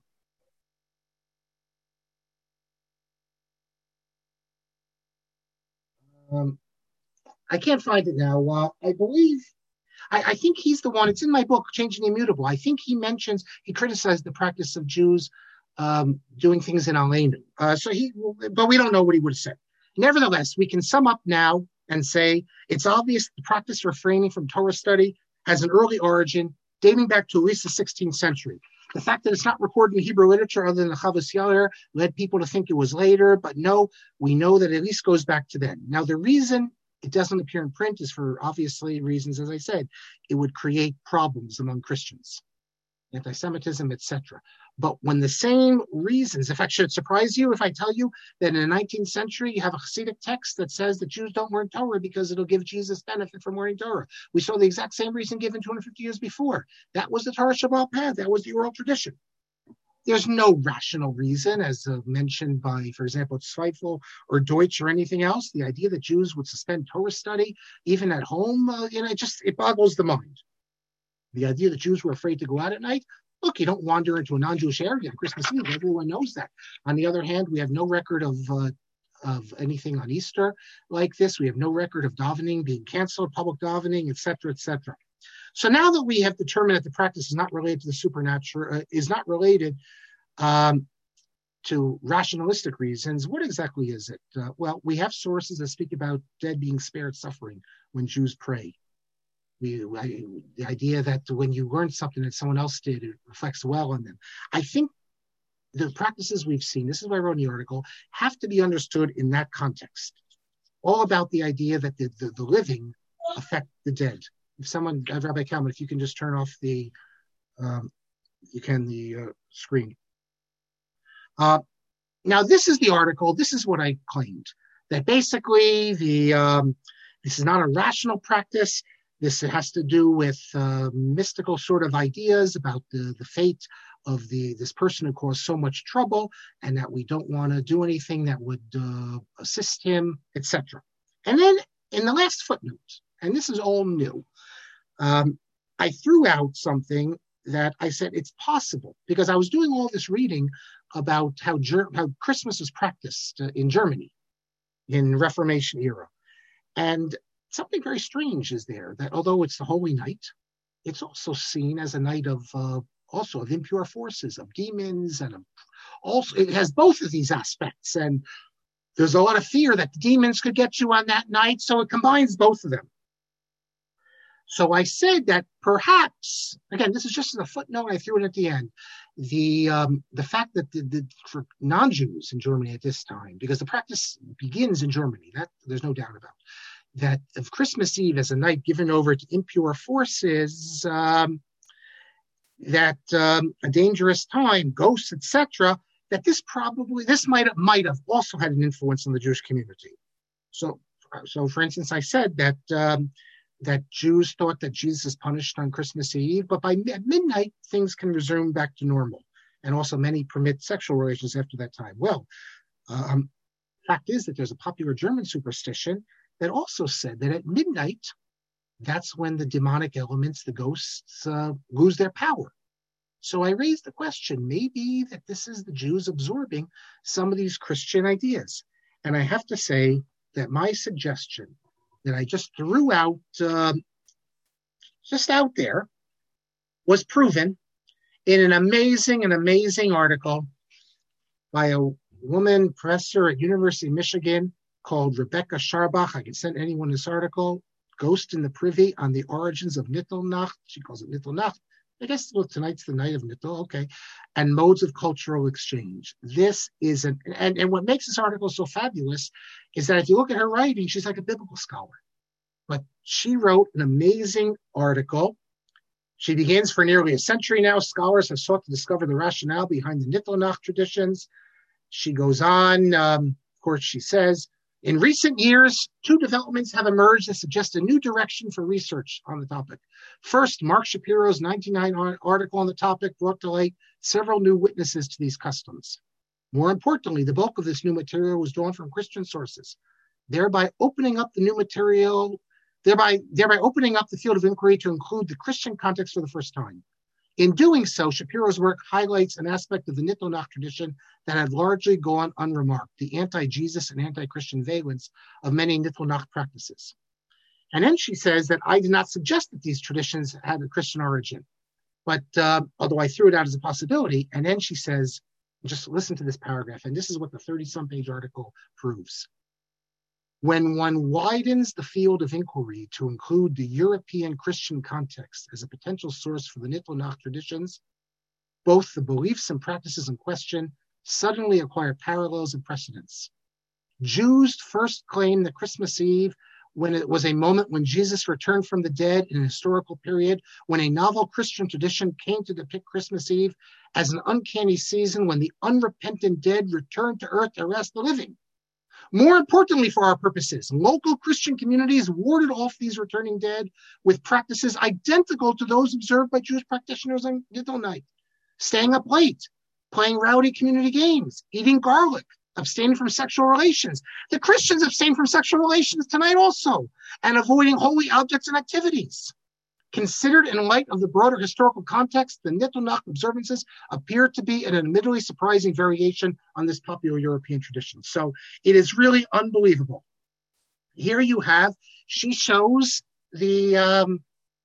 um, I can't find it now. Uh, I believe, I, I think he's the one, it's in my book, Changing the Immutable. I think he mentions, he criticized the practice of Jews um, doing things in Aleinu. Uh, so he, but we don't know what he would have said. Nevertheless, we can sum up now and say it's obvious the practice of refraining from Torah study has an early origin dating back to at least the sixteenth century. The fact that it's not recorded in Hebrew literature other than the Chavos Yair led people to think it was later, but no, we know that it at least goes back to then. Now, the reason it doesn't appear in print is for obviously reasons, as I said, it would create problems among Christians, anti-Semitism, et cetera. But when the same reasons, in fact, should it surprise you if I tell you that in the nineteenth century, you have a Hasidic text that says that Jews don't learn Torah because it'll give Jesus benefit from learning Torah. We saw the exact same reason given two hundred fifty years before. That was the Torah Shabbat Peh. That was the oral tradition. There's no rational reason, as uh, mentioned by, for example, Zweifel or Deutsch or anything else. The idea that Jews would suspend Torah study, even at home, uh, you know, it just, it boggles the mind. The idea that Jews were afraid to go out at night, look, you don't wander into a non-Jewish area on Christmas Eve. Everyone knows that. On the other hand, we have no record of uh, of anything on Easter like this. We have no record of davening being canceled, public davening, et cetera, et cetera. So now that we have determined that the practice is not related to the supernatural, uh, is not related um, to rationalistic reasons, what exactly is it? Uh, well, we have sources that speak about dead being spared suffering when Jews pray. We, I, the idea that when you learn something that someone else did, it reflects well on them. I think the practices we've seen, this is why I wrote in the article, have to be understood in that context. All about the idea that the, the, the living affect the dead. If someone, uh, Rabbi Kalman, if you can just turn off the, um, you can, the uh, screen. Uh, now, this is the article. This is what I claimed, that basically the um, this is not a rational practice. This has to do with uh, mystical sort of ideas about the, the fate of the this person who caused so much trouble, and that we don't want to do anything that would uh, assist him, et cetera. And then in the last footnote, and this is all new, um, I threw out something that I said it's possible, because I was doing all this reading about how, Ger- how Christmas was practiced uh, in Germany in Reformation era. And something very strange is there, that although it's the Holy Night, it's also seen as a night of uh, also of impure forces, of demons, and of also it has both of these aspects. And there's a lot of fear that the demons could get you on that night, so it combines both of them. So I said that perhaps, again, this is just a footnote, I threw it at the end, the um, the fact that the, the, for non-Jews in Germany at this time, because the practice begins in Germany, that there's no doubt about, that of Christmas Eve as a night given over to impure forces, um, that um, a dangerous time, ghosts, et cetera, that this probably, this might have, might have also had an influence on the Jewish community. So, so for instance, I said that um, that Jews thought that Jesus is punished on Christmas Eve, but by at midnight, things can resume back to normal. And also many permit sexual relations after that time. Well, um, fact is that there's a popular German superstition that also said that at midnight, that's when the demonic elements, the ghosts, uh, lose their power. So I raised the question, maybe that this is the Jews absorbing some of these Christian ideas. And I have to say that my suggestion that I just threw out, uh, just out there, was proven in an amazing, an amazing article by a woman professor at University of Michigan called Rebecca Scharbach. I can send anyone this article, Ghost in the Privy on the Origins of Nittelnacht. She calls it Nittelnacht. I guess, well, tonight's the night of Nittel, okay. And modes of cultural exchange. This is an, and, and what makes this article so fabulous is that if you look at her writing, she's like a biblical scholar. But she wrote an amazing article. She begins, for nearly a century now, scholars have sought to discover the rationale behind the Nittelnacht traditions. She goes on, um, of course, she says, in recent years, two developments have emerged that suggest a new direction for research on the topic. First, Mark Shapiro's ninety-nine article on the topic brought to light several new witnesses to these customs. More importantly, the bulk of this new material was drawn from Christian sources, thereby opening up the new material, thereby, thereby opening up the field of inquiry to include the Christian context for the first time. In doing so, Shapiro's work highlights an aspect of the Nittelnacht tradition that had largely gone unremarked, the anti-Jesus and anti-Christian valence of many Nittelnacht practices. And then she says that I did not suggest that these traditions had a Christian origin, but uh, although I threw it out as a possibility, and then she says, just listen to this paragraph, and this is what the thirty-some page article proves. When one widens the field of inquiry to include the European Christian context as a potential source for the Nittelnacht traditions, both the beliefs and practices in question suddenly acquire parallels and precedents. Jews first claimed that Christmas Eve when it was a moment when Jesus returned from the dead in a historical period, when a novel Christian tradition came to depict Christmas Eve as an uncanny season when the unrepentant dead returned to earth to arrest the living. More importantly for our purposes, local Christian communities warded off these returning dead with practices identical to those observed by Jewish practitioners on Nittel night. Staying up late, playing rowdy community games, eating garlic, abstaining from sexual relations. The Christians abstain from sexual relations tonight also, and avoiding holy objects and activities. Considered in light of the broader historical context, the Nittelnacht observances appear to be an admittedly surprising variation on this popular European tradition. So it is really unbelievable. Here you have, she shows the, um,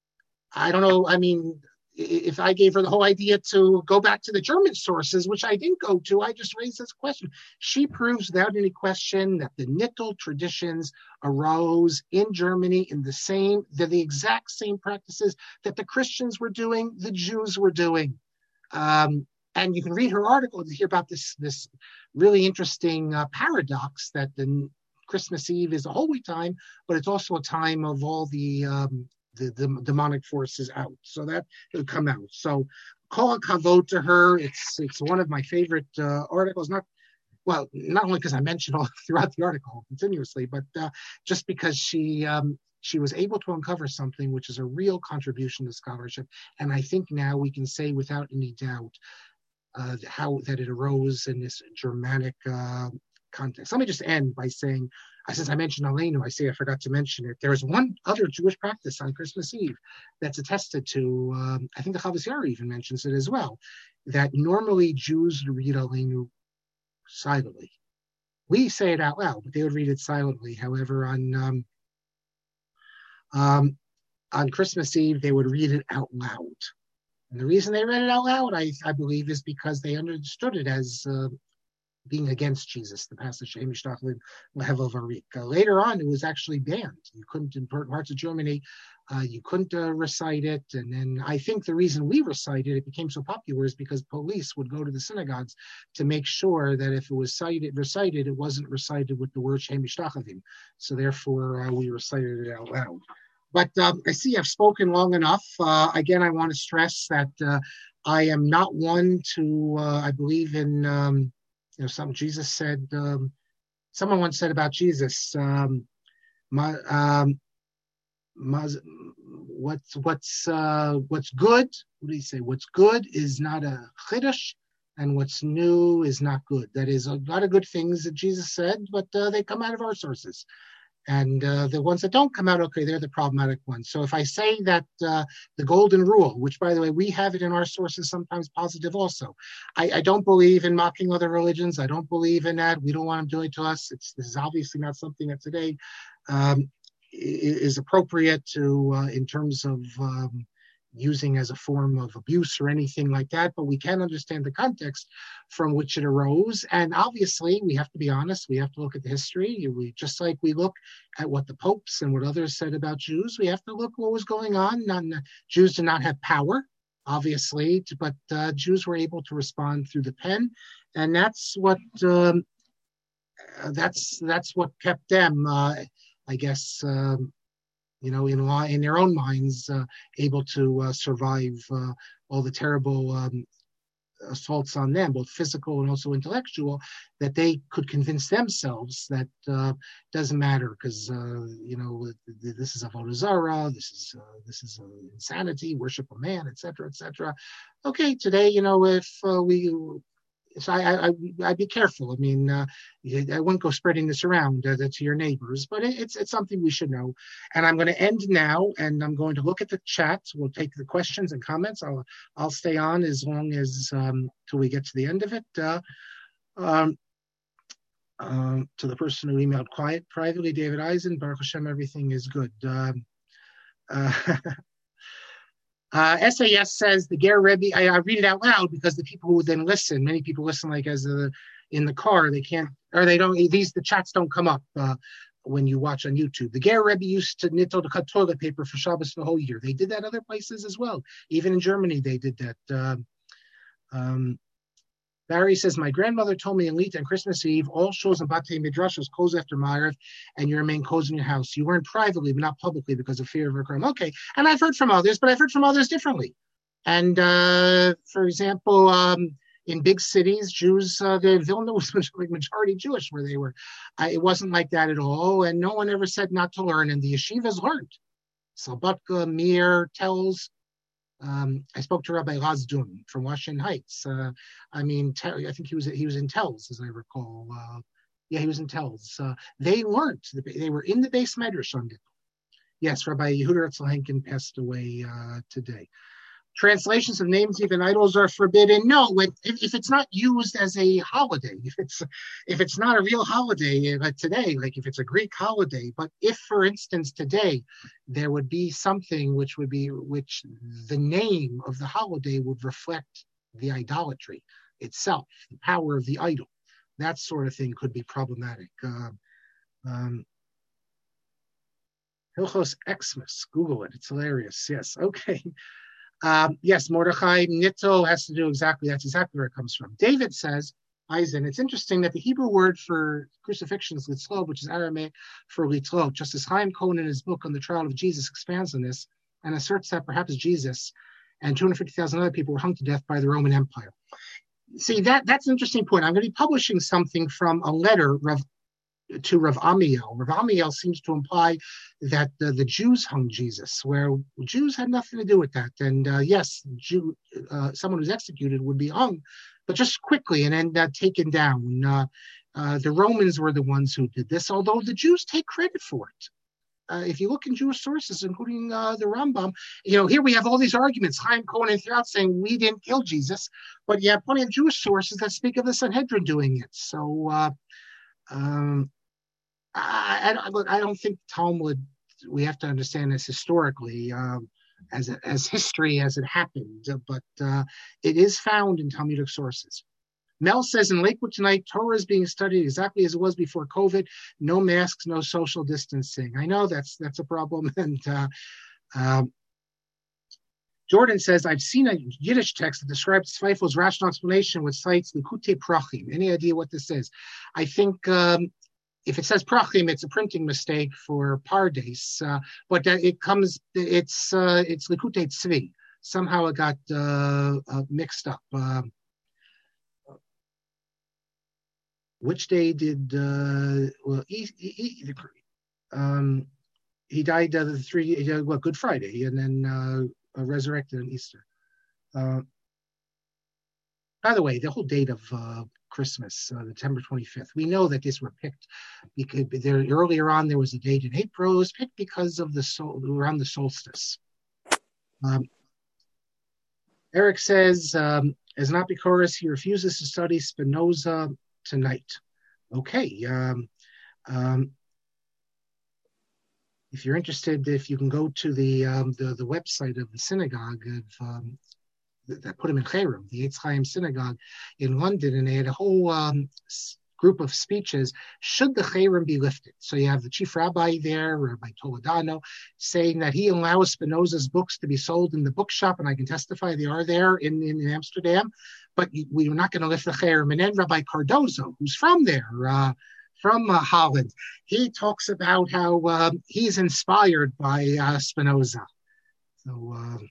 I don't know, I mean, if I gave her the whole idea to go back to the German sources, which I didn't go to, I just raised this question. She proves without any question that the Nittel traditions arose in Germany in the same, they're the exact same practices that the Christians were doing, the Jews were doing. Um, and you can read her article to hear about this, this really interesting uh, paradox that the Christmas Eve is a holy time, but it's also a time of all the um, The, the demonic forces out, so that it'll come out. So call a kavod to her. It's it's one of my favorite uh, articles. Not well, not only because I mentioned all throughout the article continuously, but uh, just because she um, she was able to uncover something which is a real contribution to scholarship. And I think now we can say without any doubt uh, how that it arose in this Germanic uh, context. Let me just end by saying, since I mentioned Aleinu, I say I forgot to mention it. There is one other Jewish practice on Christmas Eve that's attested to, um, I think the Chavos Yair even mentions it as well, that normally Jews read Aleinu silently. We say it out loud, but they would read it silently. However, on um, um, on Christmas Eve, they would read it out loud. And the reason they read it out loud, I, I believe, is because they understood it as uh, being against Jesus, the passage uh, later on, it was actually banned. You couldn't, in parts of Germany, uh, you couldn't uh, recite it. And then I think the reason we recited it became so popular is because police would go to the synagogues to make sure that if it was cited, recited, it wasn't recited with the word Shem Mishtachavim. So therefore, uh, we recited it out loud. But um, I see I've spoken long enough. Uh, again, I want to stress that uh, I am not one to, uh, I believe in, um, you know, some Jesus said, um, someone once said about Jesus, um, my, um, my, what's, what's, uh, what's good, what do you say? What's good is not a chiddush, and what's new is not good. That is a lot of good things that Jesus said, but uh, they come out of our sources. And uh, the ones that don't come out okay, they're the problematic ones. So if I say that uh, the golden rule, which, by the way, we have it in our sources, sometimes positive also. I, I don't believe in mocking other religions. I don't believe in that. We don't want them doing it to us. It's, this is obviously not something that today um, is appropriate to, uh, in terms of um, using as a form of abuse or anything like that, but we can understand the context from which it arose. And obviously, we have to be honest, we have to look at the history. We, just like we look at what the popes and what others said about Jews, we have to look what was going on. None, Jews did not have power, obviously, but uh, Jews were able to respond through the pen. And that's what um, that's that's what kept them, uh, I guess, um, you know, in in their own minds, uh, able to uh, survive uh, all the terrible um, assaults on them, both physical and also intellectual, that they could convince themselves that uh, doesn't matter because, uh, you know, this is avodah zarah, this is uh, this is uh, insanity, worship a man, et cetera, et cetera. Okay, today, you know, if uh, we So I, I, I'd be careful. I mean, uh, I wouldn't go spreading this around uh, to your neighbors, but it, it's it's something we should know. And I'm going to end now, and I'm going to look at the chat. We'll take the questions and comments. I'll I'll stay on as long as um, till we get to the end of it. Uh, um, um, to the person who emailed quiet privately, David Eisen, Baruch Hashem, everything is good. Um, uh, Uh, S A S says the Ger Rebbe. I, I read it out loud because the people who then listen, many people listen like as a, in the car. They can't, or they don't. These the chats don't come up uh, when you watch on YouTube. The Ger Rebbe used to knit to cut toilet paper for Shabbos the whole year. They did that other places as well. Even in Germany, they did that. Uh, um, Barry says, my grandmother told me in Lita on Christmas Eve, all shows and Batei Midrashos close after Ma'ariv, and you remain closed in your house. You weren't privately, but not publicly because of fear of a crime. Okay, and I've heard from others, but I've heard from others differently. And uh, for example, um, in big cities, Jews, uh, the Vilna was majority Jewish where they were. I, it wasn't like that at all, and no one ever said not to learn, and the yeshivas learned. Slobodka, Mir, tells. Um, I spoke to Rabbi Razdun from Washington Heights. Uh, I mean, te- I think he was he was in Telz, as I recall. Uh, yeah, he was in Telz. Uh, they learned. They were in the base medrash on it. Yes, Rabbi Yehuda Herzl Henkin passed away uh, today. Translations of names, even idols, are forbidden. No, if, if it's not used as a holiday, if it's if it's not a real holiday uh, today, like if it's a Greek holiday, but if, for instance, today there would be something which would be which the name of the holiday would reflect the idolatry itself, the power of the idol, that sort of thing could be problematic. Uh, um, Hilchos Xmas, Google it; it's hilarious. Yes, okay. Um, yes, Mordechai Nitto has to do exactly, that's exactly where it comes from. David says, Eisen, it's interesting that the Hebrew word for crucifixion is litzlo, which is Aramaic for litlo. Justice Chaim Cohen in his book on the trial of Jesus expands on this and asserts that perhaps Jesus and two hundred fifty thousand other people were hung to death by the Roman Empire. See, that that's an interesting point. I'm going to be publishing something from a letter Rav, to Rav Amiel. Rav Amiel seems to imply that uh, the Jews hung Jesus, where Jews had nothing to do with that. And uh, yes, Jew, uh, someone who's executed would be hung, but just quickly and then uh, taken down. Uh, Uh, the Romans were the ones who did this, although the Jews take credit for it. Uh, if you look in Jewish sources, including uh, the Rambam, you know, here we have all these arguments, Chaim Cohen and throughout saying we didn't kill Jesus, but you have plenty of Jewish sources that speak of the Sanhedrin doing it. So uh, um, I, I, look, I don't think Talmud, we have to understand this historically, um, as, as history as it happened, but uh, it is found in Talmudic sources. Mel says in Lakewood tonight, Torah is being studied exactly as it was before COVID. No masks, no social distancing. I know that's that's a problem. And uh, um, Jordan says, I've seen a Yiddish text that describes Zweifel's rational explanation which cites Likutei Prachim. Any idea what this is? I think um, if it says Prachim, it's a printing mistake for Pardes, uh, but uh, it comes, it's uh, it's Likutei Tzvi. Somehow it got uh, uh, mixed up. Uh, Which day did uh, well? He he, um, he died uh, the three uh, well Good Friday, and then uh, uh, resurrected on Easter. Uh, by the way, the whole date of uh, Christmas, uh, September twenty-fifth, we know that these were picked because there earlier on there was a date in April. It was picked because of the sol- around the solstice. Um, Eric says, um, as an Apikoros, he refuses to study Spinoza tonight. Okay. Um, um, if you're interested, if you can go to the um, the, the website of the synagogue of um, that put him in Cherem, the Eitz Chaim synagogue in London, and they had a whole um, group of speeches. Should the Cherem be lifted? So you have the chief rabbi there, Rabbi Toledano, saying that he allows Spinoza's books to be sold in the bookshop, and I can testify they are there in, in, in Amsterdam, but we're not going to lift the Cherem. And then Rabbi Cardozo, who's from there, uh, from uh, Holland, he talks about how uh, he's inspired by uh, Spinoza. So um,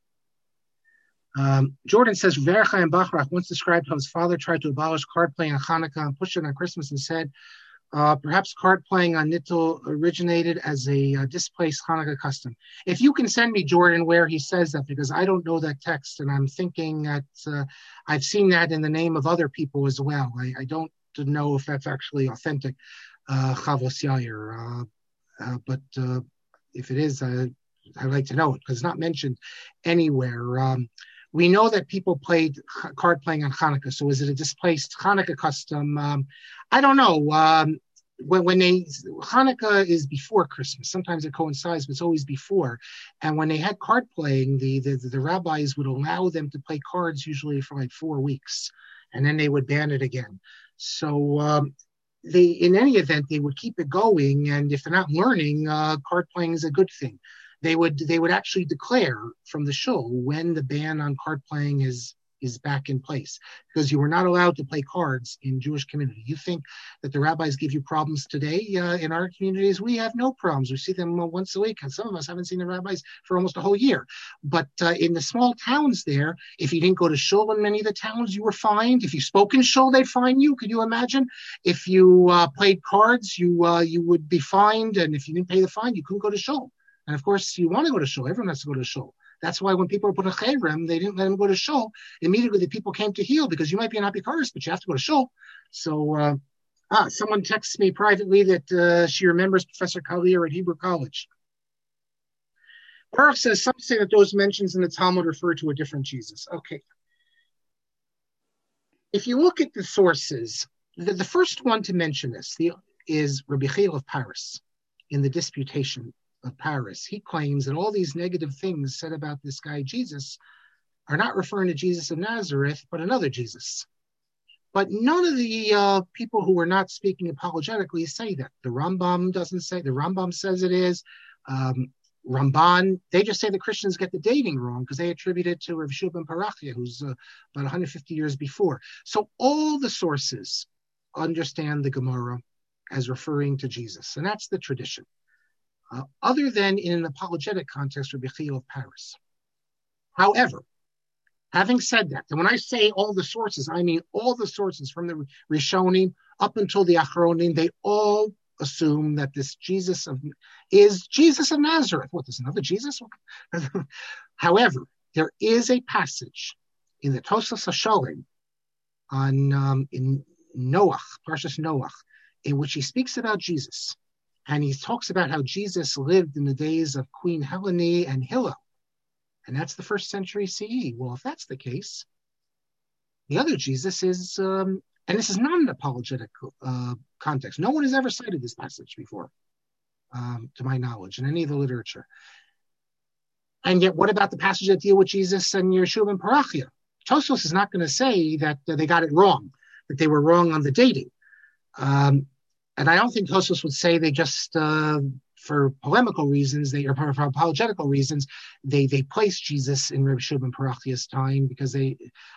um, Jordan says, Ver Chaim Bachrach once described how his father tried to abolish card playing on Hanukkah and pushed it on Christmas and said, uh, perhaps card playing on Nittel originated as a uh, displaced Hanukkah custom. If you can send me, Jordan, where he says that, because I don't know that text, and I'm thinking that uh, I've seen that in the name of other people as well. I, I don't know if that's actually authentic, uh, Chavos Yair, uh, uh, but uh, if it is, uh, I'd like to know it, because it's not mentioned anywhere. Um, We know that people played card playing on Hanukkah. So is it a displaced Hanukkah custom? Um, I don't know. Um, when, when they Hanukkah is before Christmas. Sometimes it coincides, but it's always before. And when they had card playing, the, the the rabbis would allow them to play cards usually for like four weeks, and then they would ban it again. So um, they, in any event, they would keep it going. And if they're not learning, uh, card playing is a good thing. They would they would actually declare from the shul when the ban on card playing is is back in place, because you were not allowed to play cards in Jewish community. You think that the rabbis give you problems today uh, in our communities? We have no problems. We see them uh, once a week, and some of us haven't seen the rabbis for almost a whole year. But uh, in the small towns there, if you didn't go to shul in many of the towns, you were fined. If you spoke in shul, they'd fine you. Could you imagine? If you uh, played cards, you uh, you would be fined, and if you didn't pay the fine, you couldn't go to shul. And of course, you want to go to shul. Everyone has to go to shul. That's why when people were put in Cherem, they didn't let them go to shul. Immediately, the people came to heal, because you might be an apikoros, but you have to go to shul. So, uh, ah, someone texts me privately that uh, she remembers Professor Kalir at Hebrew College. Baruch says, some say that those mentions in the Talmud refer to a different Jesus. Okay. If you look at the sources, the, the first one to mention this the, is Rabbi Chil of Paris in the Disputation of Paris. He claims that all these negative things said about this guy Jesus are not referring to Jesus of Nazareth, but another Jesus. But none of the uh, people who are not speaking apologetically say that. The Rambam doesn't say. The Rambam says it is. Um, Ramban, they just say the Christians get the dating wrong because they attribute it to Rav Shua ben Parachia, who's uh, about one hundred fifty years before. So all the sources understand the Gemara as referring to Jesus, and that's the tradition. Uh, other than in an apologetic context, Rabbi Chil of Paris. However, having said that, and when I say all the sources, I mean all the sources from the Rishonim up until the Achronim, they all assume that this Jesus of is Jesus of Nazareth. What, there's another Jesus? However, there is a passage in the Tosas HaSholim on um, in Noach, Parshas Noach, in which he speaks about Jesus. And he talks about how Jesus lived in the days of Queen Helene and Hillel. And that's the first century C E. Well, if that's the case, the other Jesus is, um, and this is not an apologetic uh, context. No one has ever cited this passage before, um, to my knowledge, in any of the literature. And yet, what about the passages that deal with Jesus and Yeshua and Parachia? Tosfos is not going to say that uh, they got it wrong, that they were wrong on the dating. Um, and I don't think Tosfos would say they just, uh, for polemical reasons, they or for, for apologetical reasons, they they placed Jesus in Reb Shua ben Parachia's time because they,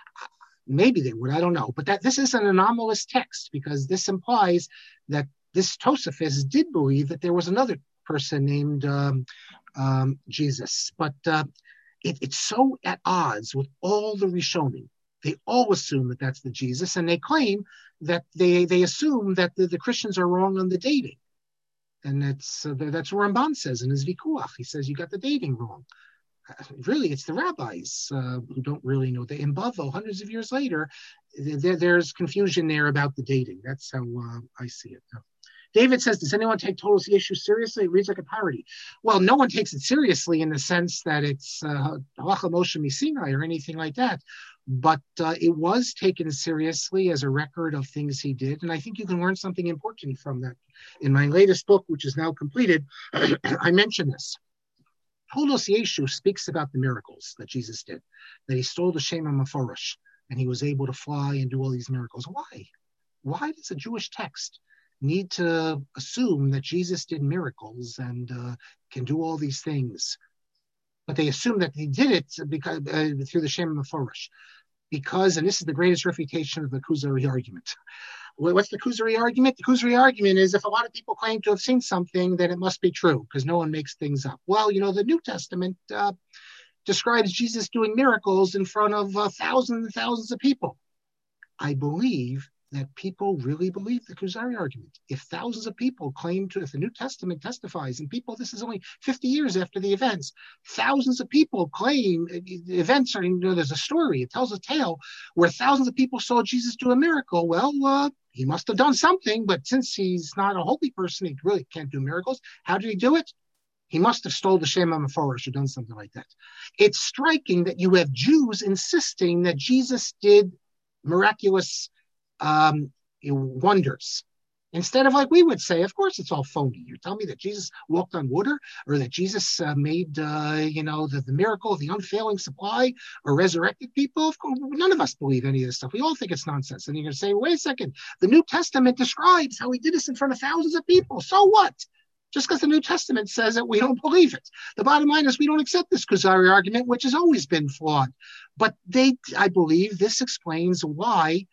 maybe they would, I don't know. But that this is an anomalous text because this implies that this Tosafos did believe that there was another person named um, um, Jesus. But uh, it, it's so at odds with all the Rishonim. They all assume that that's the Jesus, and they claim that they they assume that the, the Christians are wrong on the dating. And that's uh, that's what Ramban says in his Vikuach. He says you got the dating wrong. Uh, really, it's the rabbis uh, who don't really know. In Bavel, hundreds of years later, there, there's confusion there about the dating. That's how uh, I see it. Uh, David says, does anyone take Todos Yeshu seriously? It reads like a parody. Well, no one takes it seriously in the sense that it's Halacha Moshe Misinai or anything like that. But uh, it was taken seriously as a record of things he did. And I think you can learn something important from that. In my latest book, which is now completed, I mention this. Todos Yeshu speaks about the miracles that Jesus did, that he stole the Shem HaMeforash, and he was able to fly and do all these miracles. Why? Why does a Jewish text need to assume that Jesus did miracles and uh, can do all these things? But they assume that he did it because uh, through the Shem HaMeforash. Because, and this is the greatest refutation of the Kuzari argument. What's the Kuzari argument? The Kuzari argument is if a lot of people claim to have seen something, then it must be true, because no one makes things up. Well, you know, the New Testament uh, describes Jesus doing miracles in front of uh, thousands and thousands of people. I believe that people really believe the Kuzari argument. If thousands of people claim to, if the New Testament testifies, and people, this is only fifty years after the events, thousands of people claim, the events are, you know, there's a story, it tells a tale where thousands of people saw Jesus do a miracle. Well, uh, he must have done something, but since he's not a holy person, he really can't do miracles. How did he do it? He must have stole the Shem HaMeforash or done something like that. It's striking that you have Jews insisting that Jesus did miraculous Um, wonders, instead of like we would say, of course it's all phony. You tell me that Jesus walked on water, or that Jesus uh, made, uh, you know, the, the miracle of the unfailing supply, or resurrected people. Of course, none of us believe any of this stuff. We all think it's nonsense. And you're going to say, wait a second, the New Testament describes how he did this in front of thousands of people. So what? Just because the New Testament says it, we don't believe it. The bottom line is we don't accept this Kuzari argument, which has always been flawed. But they, I believe, this explains why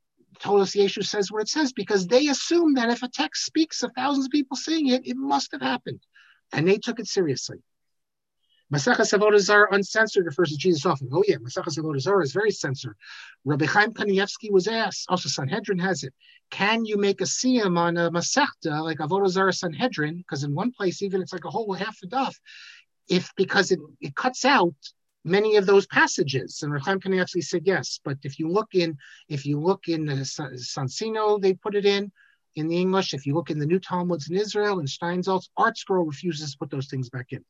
Todos Yeshu says what it says, because they assume that if a text speaks of thousands of people seeing it, it must have happened. And they took it seriously. Maseches Avodah Zarah uncensored refers to Jesus often. Oh yeah, Maseches Avodah Zarah is very censored. Rabbi Chaim Kanievsky was asked, also Sanhedrin has it, can you make a siyum on a Masechta, like Avodah Zarah Sanhedrin, because in one place even it's like a whole half a daf, if because it, it cuts out many of those passages, and Chaim Kanievsky said yes. But if you look in, if you look in the Sansino, they put it in in the English. If you look in the New Talmuds in Israel and Steinsaltz, Art Scroll refuses to put those things back in.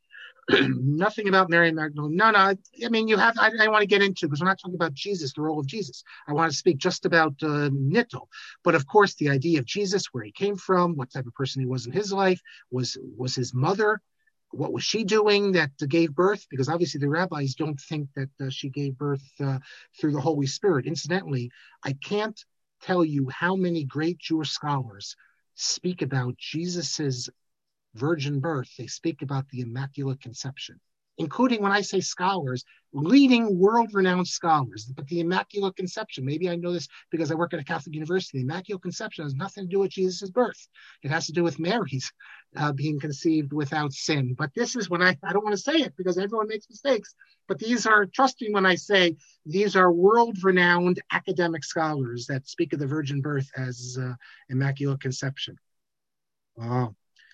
Nothing about Mary Magdalene. No, no. I, I mean, you have. I, I want to get into because we're not talking about Jesus, the role of Jesus. I want to speak just about uh, Nittel. But of course, the idea of Jesus, where he came from, what type of person he was in his life, was was his mother. What was she doing that uh, gave birth? Because obviously the rabbis don't think that uh, she gave birth uh, through the Holy Spirit. Incidentally, I can't tell you how many great Jewish scholars speak about Jesus's virgin birth. They speak about the Immaculate Conception, including, when I say scholars, leading world-renowned scholars. But the Immaculate Conception, maybe I know this because I work at a Catholic university, the Immaculate Conception has nothing to do with Jesus' birth. It has to do with Mary's uh, being conceived without sin. But this is when I, I don't want to say it because everyone makes mistakes, but these are, trust me when I say, these are world-renowned academic scholars that speak of the virgin birth as uh, Immaculate Conception. Wow.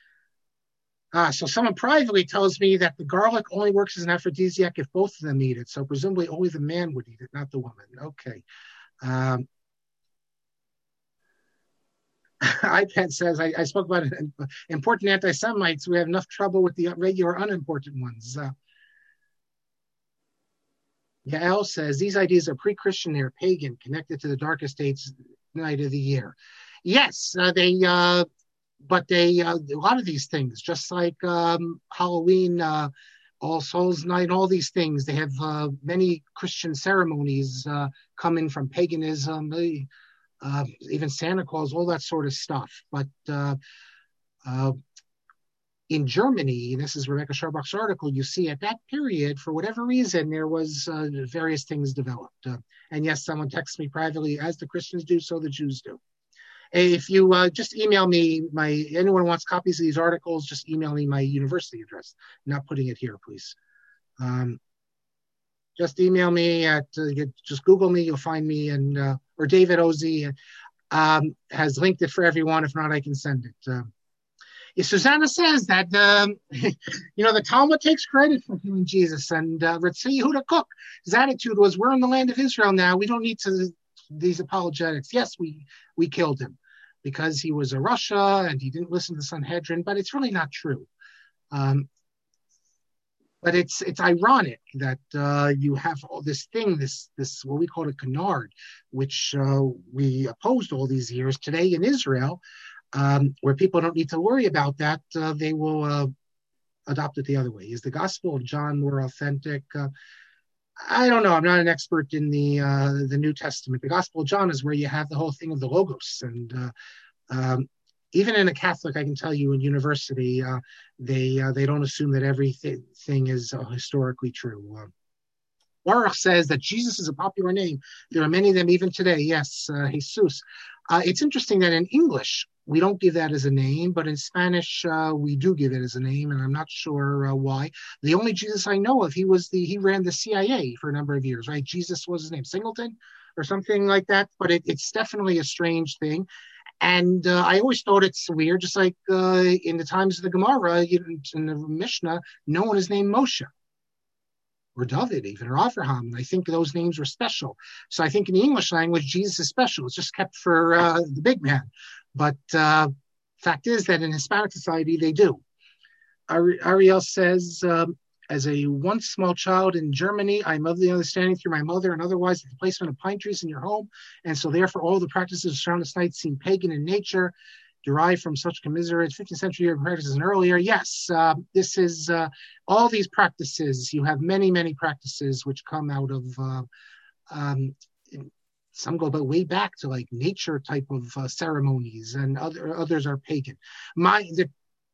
Ah, so someone privately tells me that the garlic only works as an aphrodisiac if both of them eat it. So presumably only the man would eat it, not the woman. Okay. Um, iPad says, I, I spoke about important anti-Semites. We have enough trouble with the regular unimportant ones. Uh, Yael says, these ideas are pre-Christian, they're pagan, connected to the darkest dates night of the year. Yes, uh, they, uh, but they, uh, a lot of these things, just like um, Halloween, uh, All Souls Night, all these things, they have uh, many Christian ceremonies uh, coming from paganism, they, uh, even Santa Claus, all that sort of stuff. But uh, uh, in Germany, this is Rebecca Scharbach's article, you see at that period, for whatever reason, there was uh, various things developed. Uh, and yes, someone texts me privately, as the Christians do, so the Jews do. If you uh, just email me, my anyone wants copies of these articles, just email me my university address. I'm not putting it here, please. Um, just email me at, uh, just Google me, you'll find me, and uh, or David Ozzie um, has linked it for everyone. If not, I can send it. Uh, Susanna says that, um, you know, the Talmud takes credit for killing Jesus, and uh, Ritzi Yehuda Kook, his attitude was, we're in the land of Israel now, we don't need to these apologetics. Yes, we we killed him because he was a Russia and he didn't listen to the Sanhedrin, but it's really not true. Um, but it's it's ironic that uh, you have all this thing, this this what we call a canard, which uh, we opposed all these years. Today in Israel, um, where people don't need to worry about that, uh, they will uh, adopt it the other way. Is the Gospel of John more authentic? Uh, I don't know. I'm not an expert in the uh, the New Testament. The Gospel of John is where you have the whole thing of the Logos, and uh, um, even in a Catholic, I can tell you in university, uh, they uh, they don't assume that everything is uh, historically true. Uh, Baruch says that Jesus is a popular name. There are many of them even today. Yes, uh, Jesus. Uh, it's interesting that in English, we don't give that as a name, but in Spanish, uh, we do give it as a name, and I'm not sure uh, why. The only Jesus I know of, he was the he ran the C I A for a number of years, right? Jesus was his name, Singleton or something like that, but it, it's definitely a strange thing. And uh, I always thought it's weird, just like uh, in the times of the Gemara, in the Mishnah, no one is named Moshe or David even, or Avraham. And I think those names were special. So I think in the English language, Jesus is special. It's just kept for uh, the big man. But uh, fact is that in Hispanic society, they do. Ari- Ariel says, um, as a once small child in Germany, I'm of the understanding through my mother and otherwise that the placement of pine trees in your home, and so therefore all the practices of Sharonist night seem pagan in nature, derived from such commiserate fifteenth century European practices and earlier. Yes, uh, this is uh, all these practices. You have many, many practices which come out of uh, um, some go but way back to like nature type of uh, ceremonies, and other others are pagan. My the,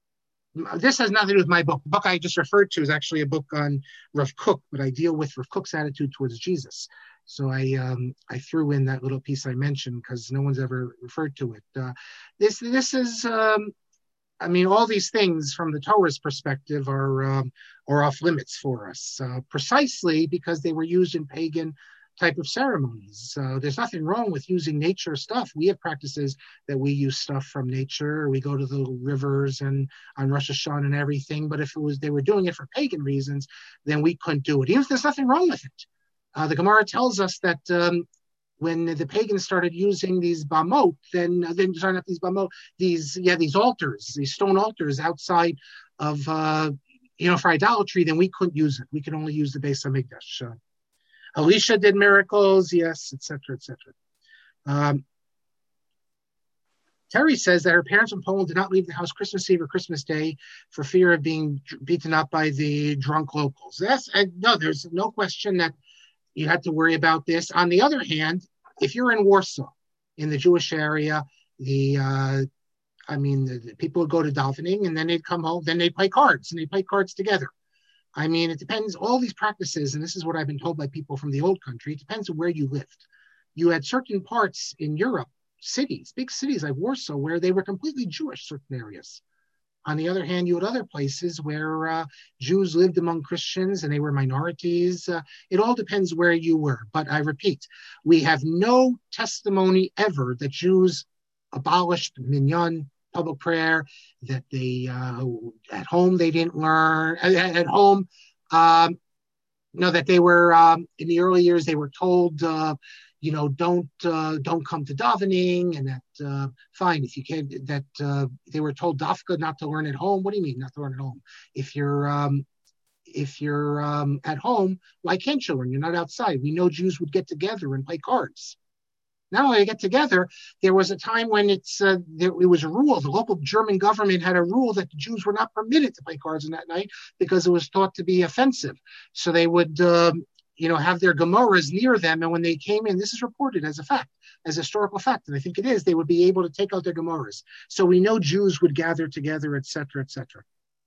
this has nothing to do with my book. The book I just referred to is actually a book on Rav Kook, but I deal with Rav Kook's attitude towards Jesus. So I um, I threw in that little piece I mentioned because no one's ever referred to it. Uh, this this is um, I mean, all these things from the Torah's perspective are um, are off limits for us, uh, precisely because they were used in pagan type of ceremonies. Uh, there's nothing wrong with using nature stuff. We have practices that we use stuff from nature. We go to the rivers and on Rosh Hashanah and everything. But if it was they were doing it for pagan reasons, then we couldn't do it, even if there's nothing wrong with it. Uh, the Gemara tells us that um, when the pagans started using these bamot, then uh, then starting up these bamot, these yeah these altars, these stone altars outside of uh, you know for idolatry, then we couldn't use it. We could only use the Beis Hamikdash. Uh, Elisha did miracles, yes, et cetera, et cetera. Um, Terry says that her parents in Poland did not leave the house Christmas Eve or Christmas Day for fear of being beaten up by the drunk locals. That's uh, no, there's no question that you had to worry about this. On the other hand, if you're in Warsaw, in the Jewish area, the uh, I mean, the, the people would go to davening and then they'd come home, then they'd play cards and they'd play cards together. I mean, it depends, all these practices, and this is what I've been told by people from the old country, it depends on where you lived. You had certain parts in Europe, cities, big cities like Warsaw, where they were completely Jewish, certain areas. On the other hand, you had other places where uh, Jews lived among Christians and they were minorities. Uh, it all depends where you were. But I repeat, we have no testimony ever that Jews abolished minyan, public prayer, that they uh, at home they didn't learn at, at home um, you know that they were um, in the early years they were told uh, you know, don't uh, don't come to davening, and that uh, fine if you can't. That uh, they were told dafka not to learn at home. What do you mean not to learn at home? If you're um, if you're um, at home, why can't you learn? You're not outside. We know Jews would get together and play cards. Not only get together, there was a time when it's uh, there, it was a rule. The local German government had a rule that the Jews were not permitted to play cards on that night because it was thought to be offensive. So they would, um, you know, have their Gemaras near them, and when they came in, this is reported as a fact, as a historical fact, and I think it is, they would be able to take out their Gemaras. So we know Jews would gather together, et cetera, et cetera.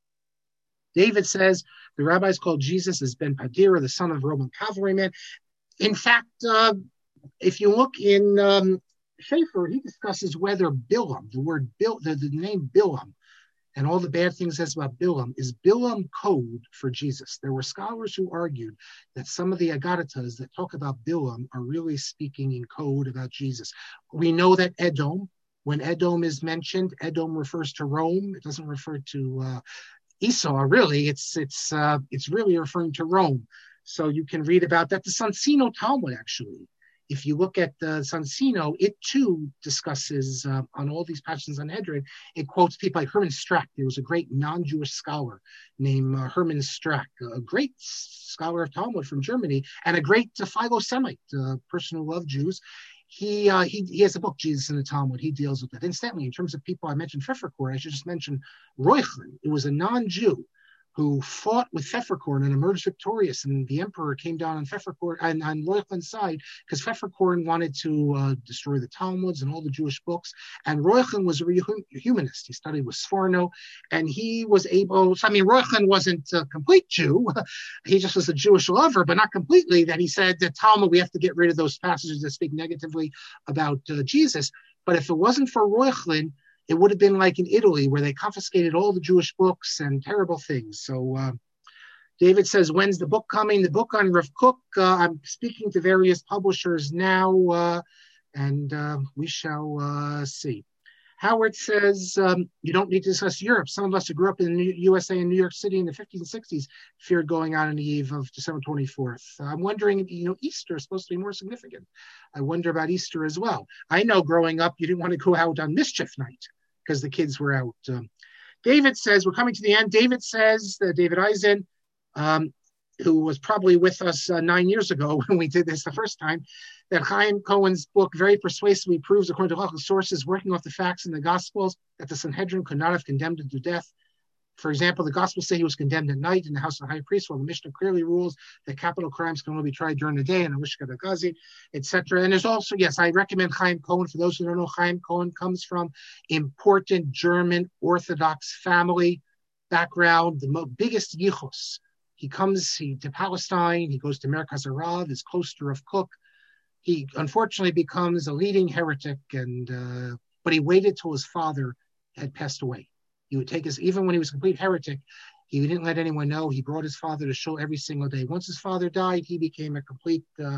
David says the rabbis called Jesus as Ben Padira, the son of Roman cavalryman. In fact, uh, if you look in um, Schaeffer, he discusses whether Bilam, the word Bil, the, the name Bilam, and all the bad things that's about Bilam, is Bilam code for Jesus. There were scholars who argued that some of the Agaritas that talk about Bilam are really speaking in code about Jesus. We know that Edom, when Edom is mentioned, Edom refers to Rome. It doesn't refer to uh, Esau, really. It's it's uh, it's really referring to Rome. So you can read about that. The Soncino Talmud, actually. If you look at the Soncino, it too discusses uh, on all these passages on Sanhedrin, it quotes people like Hermann Strack. There was a great non-Jewish scholar named uh, Hermann Strack, a great scholar of Talmud from Germany, and a great uh, Philo-Semite, uh, person who loved Jews. He, uh, he he has a book, Jesus in the Talmud. He deals with that. Incidentally, in terms of people, I mentioned Pfefferkorn. I should just mention Reuchlin. It was a non-Jew who fought with Pfefferkorn and emerged victorious, and the emperor came down on Pfefferkorn and on Reuchlin's side because Pfefferkorn wanted to uh, destroy the Talmuds and all the Jewish books, and Reuchlin was a humanist. He studied with Sforno, and he was able. So, I mean, Reuchlin wasn't a complete Jew; he just was a Jewish lover, but not completely. That he said the Talmud, we have to get rid of those passages that speak negatively about uh, Jesus. But if it wasn't for Reuchlin, it would have been like in Italy, where they confiscated all the Jewish books and terrible things. So uh, David says, when's the book coming? The book on Rav Kook, uh, I'm speaking to various publishers now, uh, and uh, we shall uh, see. Howard says, um, you don't need to discuss Europe. Some of us who grew up in the U S A and New York City in the fifties and sixties feared going on on the eve of December twenty-fourth. I'm wondering, you know, Easter is supposed to be more significant. I wonder about Easter as well. I know growing up, you didn't want to go out on mischief night because the kids were out. Um, David says, we're coming to the end. David says, uh, David Eisen, um, who was probably with us uh, nine years ago when we did this the first time, that Chaim Cohen's book very persuasively proves, according to local sources, working off the facts in the Gospels, that the Sanhedrin could not have condemned him to death. For example, the Gospels say he was condemned at night in the house of the high priest, while the Mishnah clearly rules that capital crimes can only be tried during the day in a Rishka Gazi, et cetera. And there's also, yes, I recommend Chaim Cohen. For those who don't know, Chaim Cohen comes from important German Orthodox family background, the mo- biggest yichus. He comes he, to Palestine. He goes to Merkaz Harav, is close to Rav Kook. He unfortunately becomes a leading heretic, and uh, but he waited till his father had passed away. He would take his, even when he was a complete heretic, he didn't let anyone know. He brought his father to shul every single day. Once his father died, he became a complete, uh,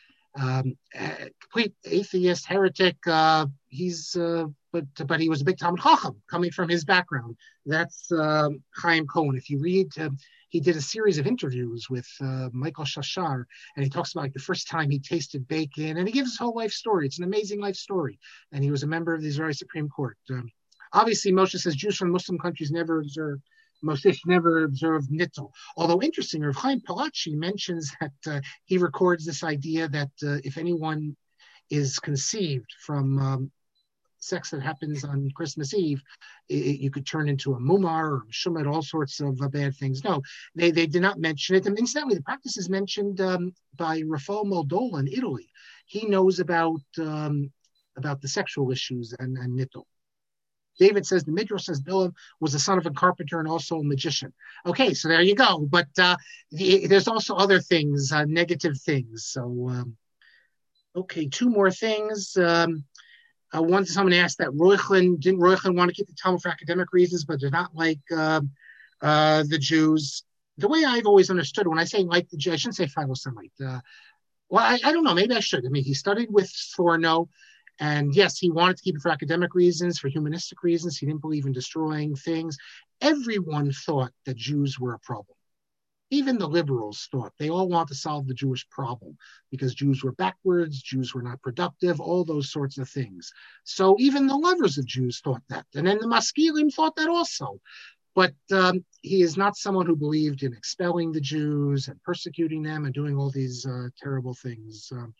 um, a complete atheist, heretic. Uh, he's, uh, but but he was a big Talmud Chacham coming from his background. That's um, Chaim Cohen. If you read, uh, he did a series of interviews with uh, Michael Shashar, and he talks about like the first time he tasted bacon, and he gives his whole life story. It's an amazing life story, and he was a member of the Israeli Supreme Court. Um, Obviously, Moshe says Jews from Muslim countries never observe, Moshe never observed Nittel. Although interesting, Rav Chaim Palachi mentions that uh, he records this idea that uh, if anyone is conceived from um, sex that happens on Christmas Eve, it, you could turn into a mumar or shumat, all sorts of uh, bad things. No, they, they did not mention it. And incidentally, the practice is mentioned um, by Rafael Moldola in Italy. He knows about um, about the sexual issues and, and Nittel. David says the Midrash says Bilam was the son of a carpenter and also a magician. Okay, so there you go. But uh, the, there's also other things, uh, negative things. So, um, okay, two more things. Um, uh, one, someone asked that Reuchlin, didn't Reuchlin want to keep the Talmud for academic reasons, but did not like uh, uh, the Jews? The way I've always understood it, when I say like the Jews, I shouldn't say Philo-Semite. Uh, well, I, I don't know. Maybe I should. I mean, he studied with Sforno. And yes, he wanted to keep it for academic reasons, for humanistic reasons. He didn't believe in destroying things. Everyone thought that Jews were a problem. even the liberals thought. They all want to solve the Jewish problem because Jews were backwards, Jews were not productive, all those sorts of things. So even the lovers of Jews thought that. And then the Maskilim thought that also. But um, he is not someone who believed in expelling the Jews and persecuting them and doing all these uh, terrible things. Um,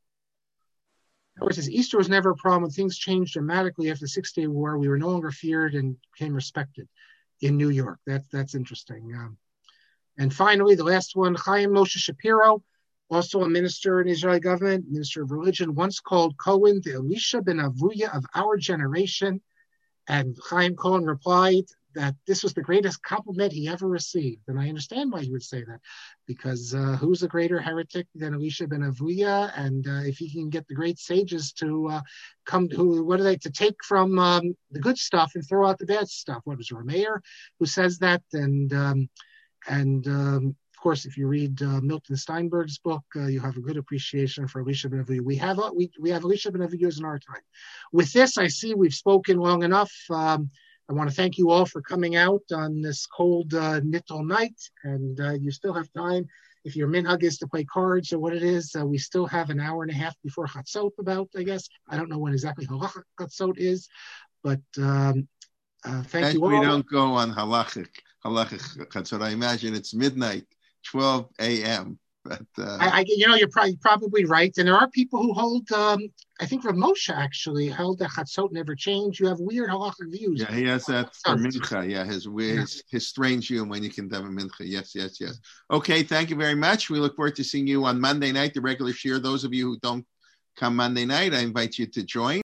It says Easter was never a problem. Things changed dramatically after the Six-Day War. We were no longer feared and became respected in New York. That's that's interesting. Um, and finally, the last one, Chaim Moshe Shapiro, also a minister in the Israeli government, minister of religion, once called Cohen the Elisha ben Avuya of our generation. And Chaim Cohen replied that this was the greatest compliment he ever received. And I understand why he would say that, because uh, who's a greater heretic than Elisha ben Avuya? And uh, if he can get the great sages to uh, come, who what are they, to take from um, the good stuff and throw out the bad stuff? What was Rameir who says that? And um, and um, of course, if you read uh, Milton Steinberg's book, uh, you have a good appreciation for Elisha ben Avuya. We have uh, we we have Elisha ben Avuya in our time. With this, I see we've spoken long enough. Um, I want to thank you all for coming out on this cold uh, Nittel night, and uh, you still have time. If your minhag is to play cards or what it is, uh, we still have an hour and a half before Chatzot about, I guess. I don't know when exactly halachic Chatzot is, but um, uh, thank and you all. We don't go on halachic, halachic Chatzot. I imagine it's midnight, twelve a.m. But uh, I, I, you know, you're probably probably right, and there are people who hold. Um, I think Rav Moshe actually held that Chatzot never changed. You have weird halachic views. Yeah, he has that for mincha. Yeah, his his, yeah. his strange view when you can have a mincha. Yes, yes, yes. Okay, thank you very much. We look forward to seeing you on Monday night, the regular shir. Those of you who don't come Monday night, I invite you to join.